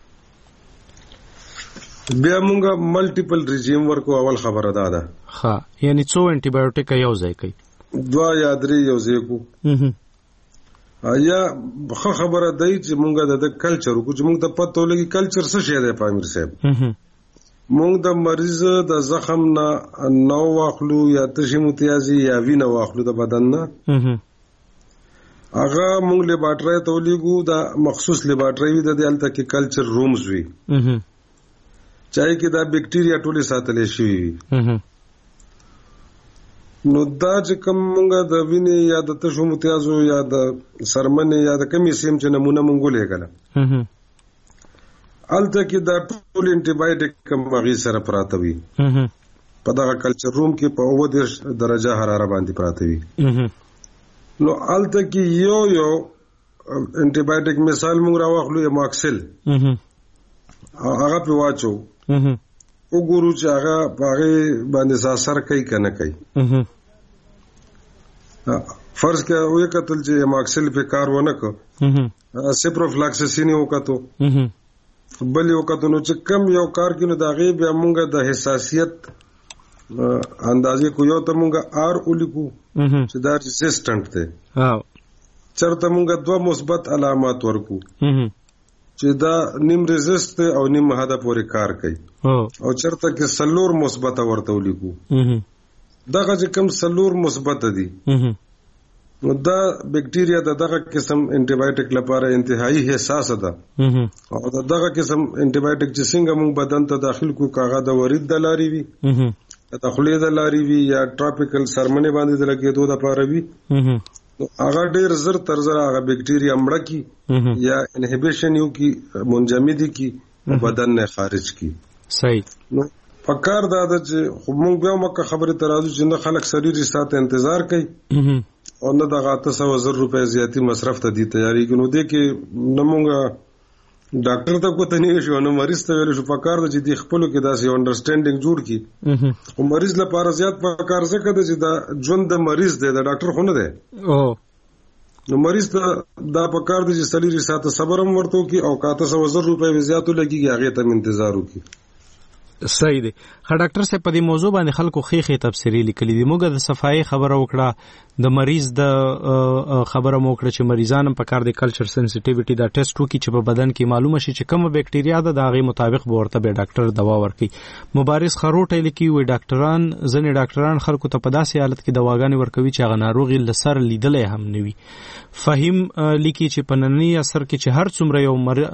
بیا مونږه ملټیپل ریجیم ورکو. اول خبره ده ها یعنی څو انټي بایوټیک یو ځای کوي؟ 2 یا 3 یو ځای کو. یا خبره ده چې مونږه د کلچر کو چې مونږ ته پته ولګي کلچر څه شی دی پامیر صاحب. مونږ د مریض د زخم نه نو واخلو یا تشی متیازي یا وینه واخلو د بدن نه، هغه مونږ لیبارټری ته ولېږو، دا مخصوص لیبارټری وي د دلته کې کلچر رومز وي چای کې دا بکټریا ټولې ساتلې شي. نو دا چې کوم مونږ د وینې یا د تشو متیازو یا د سرمنې یا د کمی سیم چې نمونه مونږ ولېږله الته کې دا ټول انټي بایوټیک کوم غي سره پراته وي په دا کلچر روم کې په 20 درجه حراره باندې پراته وي. نو الته کې یو انټي بایوټیک مثال موږ راوخلو اماکسل هغه په واچو وګورو چې هغه باغې باندې اثر کوي کنه کوي. فرض کې وې کتل چې اماکسل په کار ونه کو سپروفلاکسسین وکړو بل یو کتو نو چې کم یو کار کینو دا غي بیا مونږه د حساسیت اندازې کو یو ته مونږه آر ولیکو چې دا ریزिस्टنٹ دی چرته مونږه 2 مثبت علامات ورکو چې دا نیم ریزिस्ट او نیم هدا پورې کار کوي او چرته کې سلور مثبت ورته ولیکو دغه چې کم سلور مثبت دي نو دا بکټریا دغه قسم انټي بایوټیک لپاره انتهایی حساس ده او دغه قسم انټي بایوټیک چې څنګه موږ بدن ته داخل کو کاغه د ورید د لاري وي د خولې د لاري وي یا ټراپیکل سرمنې باندې د لګېدو د لپاره وي هغه ډېر زر تر زر هغه بکټریا مړه کی یا انهبیشن یو کی منجمدي کی بدن نه خارج کی. صحیح. نو فکر دا چې موږ به مکه خبره ترازو چې نه خلک سریری ساته انتظار کوي او نه دغه 800 روپے زیاتی مصرف ته دي تیاری کوي. نو دې کې نمونګه ډاکټر ته کوته نه شو نو مریض ته ویل شو پکار د چې د خپل کې داسې انډرسټانډینګ جوړ کی او مریض لپاره زیات پکار څه کده چې دا ژوند د مریض دی د ډاکټر خو نه دی. نو مریض ته دا پکار دی چې سلیری ساته صبر هم ورته کی او 800 روپے زیاتو لګي هغه ته انتظار وکي. صحیح دی. ډاکټر صاحب په دې موضوع باندې خلکو خېخې تفسیری لیکلي دي. موږ د صفای خبره وکړه، د مریض د خبره مو وکړه چې مریضانو په کار د کلچر سنسټیویټي دا ټیسټ وکړي چې په بدن کې معلومه شي چې کومه بکټریا ده د هغې مطابق به ورته به ډاکټر دوا ورکړي. مبارز خروټی لیکي وایي ځینې ډاکټران خلکو ته په داسې حالت کې دواګانې ورکوي چې هغه ناروغي له سره لیدلی هم نه وي. فهیم لیکي چې په ننني عصر کې چې هر څومره یو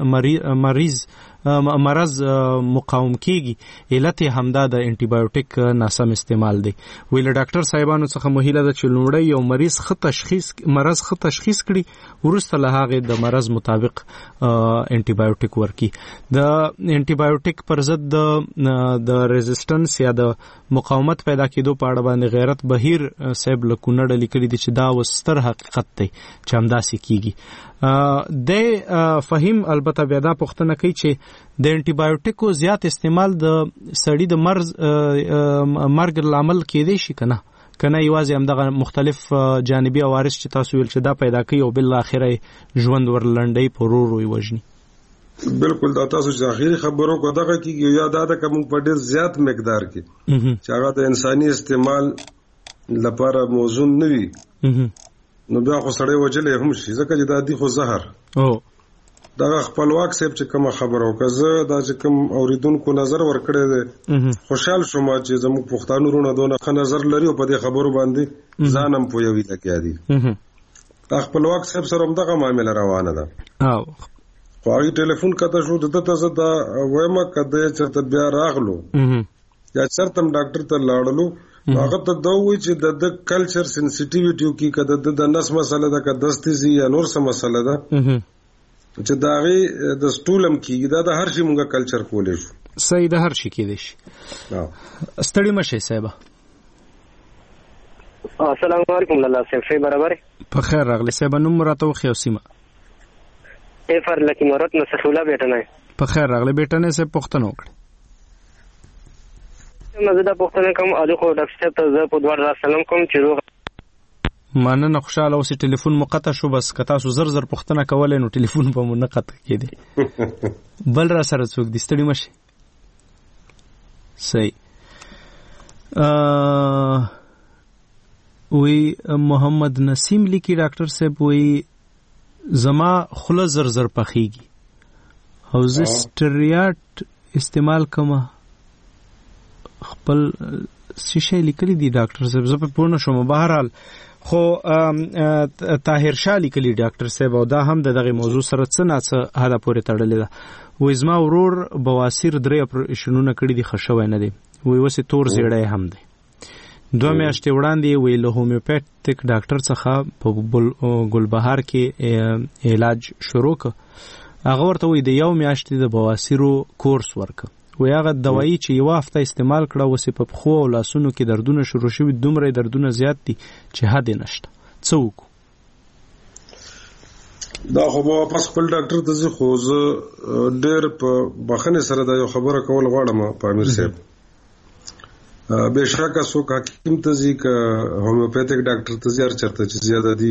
مرض مقاوم کیږي علت همدا د انټي بایوټیک ناسم استعمال دی. ویل ډاکټر صاحبانو څخه مهیله ده چې لومړی یو مرض ښه تشخیص کړي وروسته له هغې د مرض مطابق انټي بایوټیک ورکړي. د انټي بایوټیک پر ضد د ریزسټنس یا د مقاومت پیدا کېدو په اړه باندې غیرت بهیر صاحب له کونړه لیکلي دي چې دا اوس ستر حقیقت دی چې همداسې کیږي. د فهیم البته بیا دا پوښتنه کوي چې د انټي بایوټیکو زیات استعمال د سړي د مرګ لامل کېدی شي که نه یوازې همدغه مختلف جانبي عوارض چې تاسو ویل چې دا پیدا کوي او بالاخره ژوند ورلنډوي په ورو ورو یې وژني. بالکل دا تاسو چې اخیری خبرو کو دغه کیږي یا دا د کوم په ډیر زیات مقدار کې چې هغه د انساني استعمال لپاره موزون نه وي نو بیا خو سړی وجلې هم شي ځکه چې دا دی خو زهر دا خپلواک صاحب چې کوم خبرو کزه دا چې کوم اوریدونکو نظر ورکړي دي خوشحال شوم چې زموږ پښتانه رونه دونه ښه نظر لري او په دې خبرو باندې ځانم پویوي لکه دي دا خپلواک صاحب سره هم دغه معاملې روانه ده. خو هغه ټلیفون کته شو دته زه دا وایم کده چې بیا راغلو یا چرته ډاکټر ته لاړلو هغه ته دا وایي چې د کلچر سنسټیویټي کې کده د نس مسله ده کده دستي یا نور څه مسله ده چې دا غي د سټولم کېږي دا د هر شي مونږه کلچر کولې شو صحیح ده هر شي کېدی شي. ستړي مشه صاحب. السلام علیکم الله صاحب برابر په خیر راغلی صاحب. نوم راته وخی او سیمه افر لکی مرات نصفولا بیٹنه په خیر راغلی بیٹنه صاحب پوښتنه وکړه. مزه دا پوښتنه کوم اده خو ډاکټر صاحب ته زه په دوار سلام کوم چې روغ مننه خوشاله اوس ټلیفون مقطع شو بس که تاسو زر پوښتنه کولای نو ټلیفون په مو نه قطع کېدی بل را سره څوک دي ستړي مشي. صحیح. وی محمد نسیم لیکي ډاکټر صاحب وی زما خوله زر پخیږي او زه سټریاټ استعمال کوم خپل شیشه لیکلي دي ډاکټر صاحب زه په پوره شوم. بهرحال خو طاهر شاه لیکلي ډاکټر صاحب او دا هم دغه موضوع سره څه نه څه حدا پورې تړلې ده. وې زما ورور بواسیر 3 اپریشنونه کړی دي خښوي نه دي وې وسه تور زیړای هم دي 2 میاشتې وړاندې وې له هومیوپیتیک ډاکټر څخه په ګلبهار کې علاج شروع ک هغه ورته وې د 1 میاشتې د بواسیرو کورس ورک وې هغه دوايي چې یو هفته استعمال کړه وسه په خو او لاسونو کې دردونه شروع شوي دومره دردونه زیات دي چې حد نشته څوک دا خو واپس خپل ډاکټر ته ځي خو زه ډېر په بخنه سره دا یو خبره کول غواړم په امیر صاحب بهشکه څوک حکیم ته ځي که هومیوپیتیک ډاکټر ته ځي هر چرته چې زیاده دي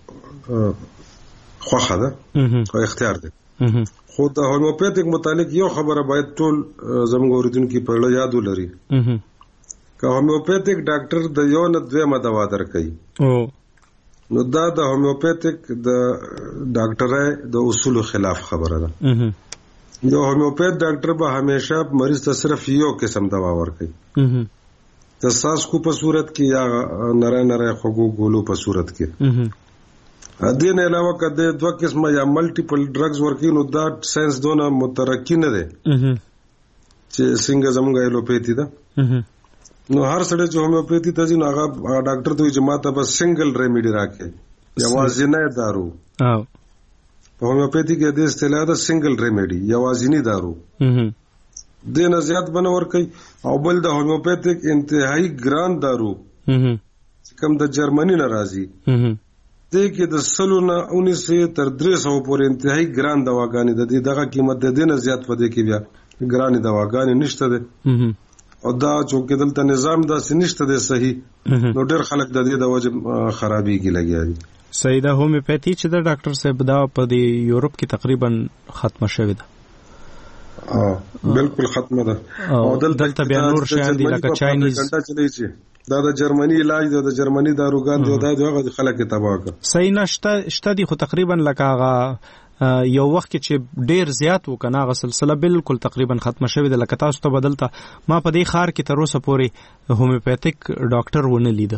خوخه ده او اختیار ده خو د هومیوپیتیک متعلق یو خبره باید ټول زموږ اوریدونکو په اړه یاد ولري که هومیوپیتیک ډاکټر د یو نه دویمه دوا درکوي نو دا د هومیوپیتیک د ډاکټرای د اصولو خلاف خبره ده. یو هومیوپیت ډاکټر به همیشه مریض ته صرف یو قسم دوا ورکوي د ساسکو په صورت کې یا نره خوګو ګولو په صورت کې دې نه علاوه کده 2 قسمه یا ملټیپل ډرګز ورکوي نو دا ساينس دونه مترقی نه ده چې څنګه زموږ ایلوپیتي ده نو هر سړی چې هومیوپیتي ته ځي نو هغه ډاکټر ته چې ماته بس سنگل ریمیډي راکړي یوازینی دارو په هومیوپیتي کې د اصطلاح ده سنگل ریمیډي یوازینی دارو دې نه زیات بنور کوي او بل د هومیوپیتیک انتهایی ګران دارو کوم د جرمني ناراضي دې کې د سلو نه 19 تر 300 پورې انتهایی ګران دواګانې د دې دغه قیمت د دې نه زیات پدې کې بیا ګرانې دواګانې نشته ده او دا چې دلته نظام داسې نشته ده صحیح نو ډېر خلک د دې د وجه خرابېږي لګیا دي. صحیح ده هومیوپیتي چې د ډاکټر صاحب دا په یورپ کې تقریبا ختمه شوې ده. بالکل ختمه ده او دلته بیا نور شیان دي لکه چاینیز دا د جرمني علاج دی د جرمني داروګان دی دا دغه خلک تباہ کړ. صحیح نشته دي خو تقریبا لکه هغه یو وخت چې ډیر زیات وکنه غ سلسله بالکل تقریبا ختمه شوې ده لکه تاسو ته بدلته ما په دې خار کې تر اوسه پورې هومیوپیتیک ډاکټر ونه لید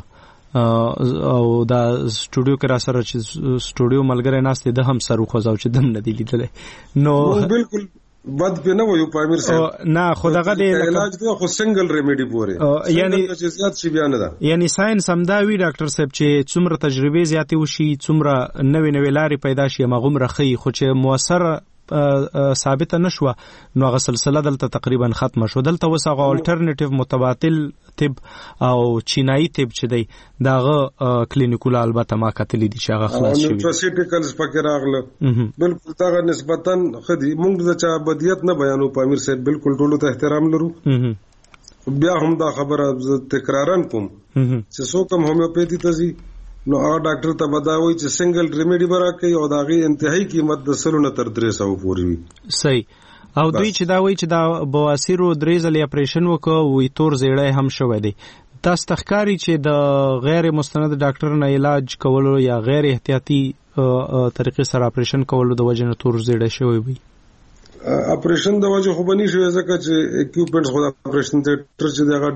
او دا سټوډیو کې را سره چې سټوډیو ملګری ناست د هم سر خوځاو چې دم نه دی لیدل نو بالکل بد په نه وایو پامیر صاحب نه خدغه دی علاج دی خو سنگل ریمیډي پوره یعنی زیات شي بیان ده یعنی ساينس همداوی ډاکټر صاحب چې څومره تجربه زیاتې وشي څومره نوې لارې پیدا شي مغوم رخي خو چې موثر ثابت نشوه نو هغه سلسله دلته تقریبا ختم شو. دلته وسغه الټرنیټیو متبادل طب او چینایي طب چې دی داغه کلینیکول البته ما کتلی دي چې هغه خلاص شوی نوټراسیټیکلز پکې راغله بالکل دا نسبتا خدي موږ د چا بدیت نه بیانو پامیر صاحب بالکل ټولو ته احترام لرو بیا هم دا خبره تکرارن کوم چې څوک هم هومیوپیتي ته ځي نو هغه ډاکټر ته بداوي چې سنگل ریمیډي برا کوي او داغي انتهایی قیمت د 100 نه تر 300 پورې وي صحیح او دوی چې دا وایي چې دا بواسیر او درېزل اپریشن وکړو وي تور زیړی هم شوی دی تاسو تخکاری چې د غیر مستند ډاکټر نه علاج کولو یا غیر احتیاطي طریقې سره اپریشن کولو د وجه نه تور زیړی شوی وي اپریشن د وجه خو بنی شوی ځکه چې اکوپمنټس خو د اپریشن ته چې دغه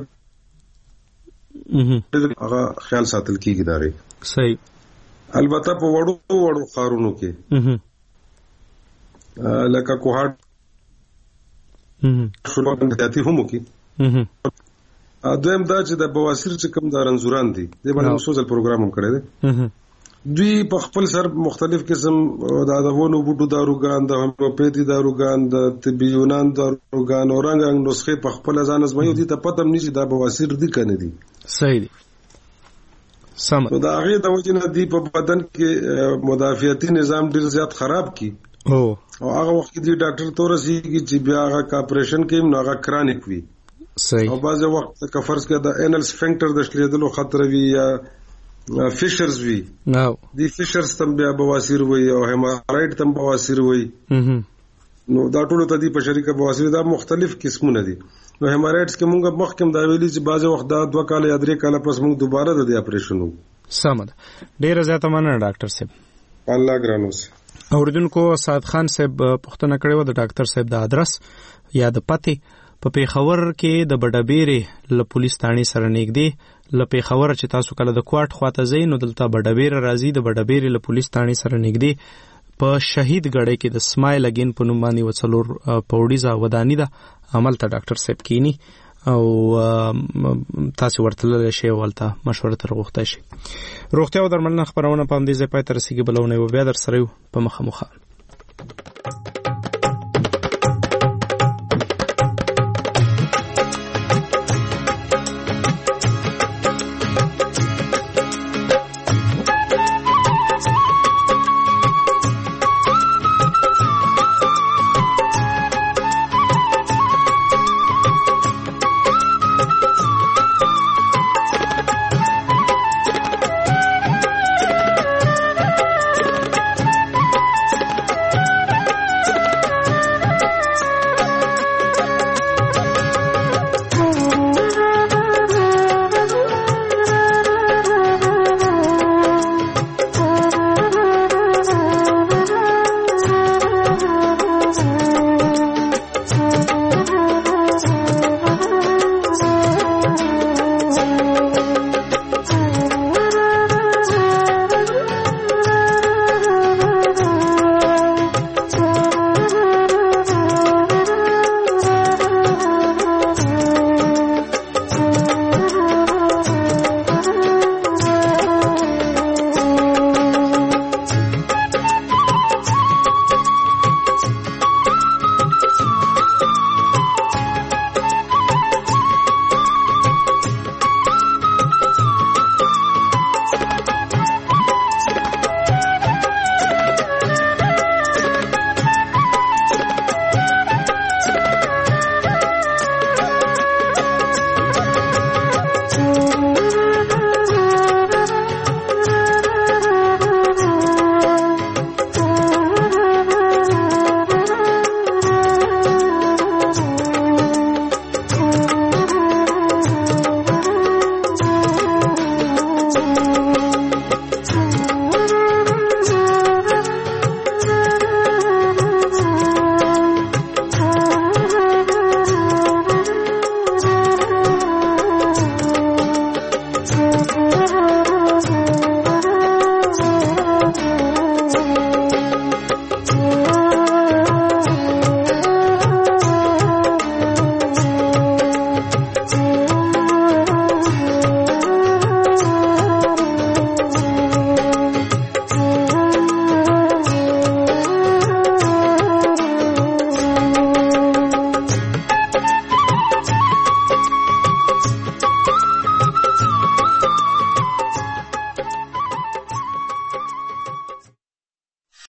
هغه خیال ساتل کیږي داري صحیح البته په وړو خارونو کې لکه کوهاټ شروع احتیاطي هم کی دویم دا چې د بواسیر چې کوم د رنزوران دي د باندې مسوزل پروګرام هم کړی دی دوی په خپل سر مختلف قسم د ونو بوټو داروګان د هومیوپیتي داروګان د طبي یونان داروګان او رنګ نسخې په خپل ځان ازمایي دي ته پته نشي دا بواسیر دي کنه دي صحیح دي سم دا هغه د وجه نه دی په بدن کې مدافعتي نظام ډیر زیات خراب کی او هغه وخت دی ډاکټر تورسي چې بیا هغه اپریشن کوي نو هغه کرانیک وي صحیح او بعض وخت کفرز کې د انل سفنکټر د شلیدلو خطر وي یا فیشرز وي نو دی فیشرز تم بیا بواسیر وي او هیمارایډ تم بواسیر وي نو دا ټول ته دی په شریکه بواسیر دا مختلف قسمونه دي نو هیمارایډز کې مونږ مخکم دا ویلي چې بعض وخت دا 2 کال یا 3 کال پس مونږ دوباره د اپریشن وو سمد ډیر زیاته مننه ډاکټر صاحب الله ګرانوس اوریدونکو سعد خان صاحب پښتنه کړو د ډاکټر صاحب د ادرس یا د پته په پیښور کې د بډبېره ل پولیس ثاني سره نږدې ل پیښور چې تاسو کله د کوټ خواته ځئ نو دلته بډبېره راځي د بډبېره ل پولیس ثاني سره نږدې په شهید غړې کې د سمایل اگین په نوم باندې وڅلور پوډیزا ودانی ده عمل ته ډاکټر صاحب کینی او تاسو ورتل شي ولته مشوره تر غوښته شي روغتیا او درملنه خبرونه په دې ځای پای تر رسیدي بلونه و بیا در سره په مخه ته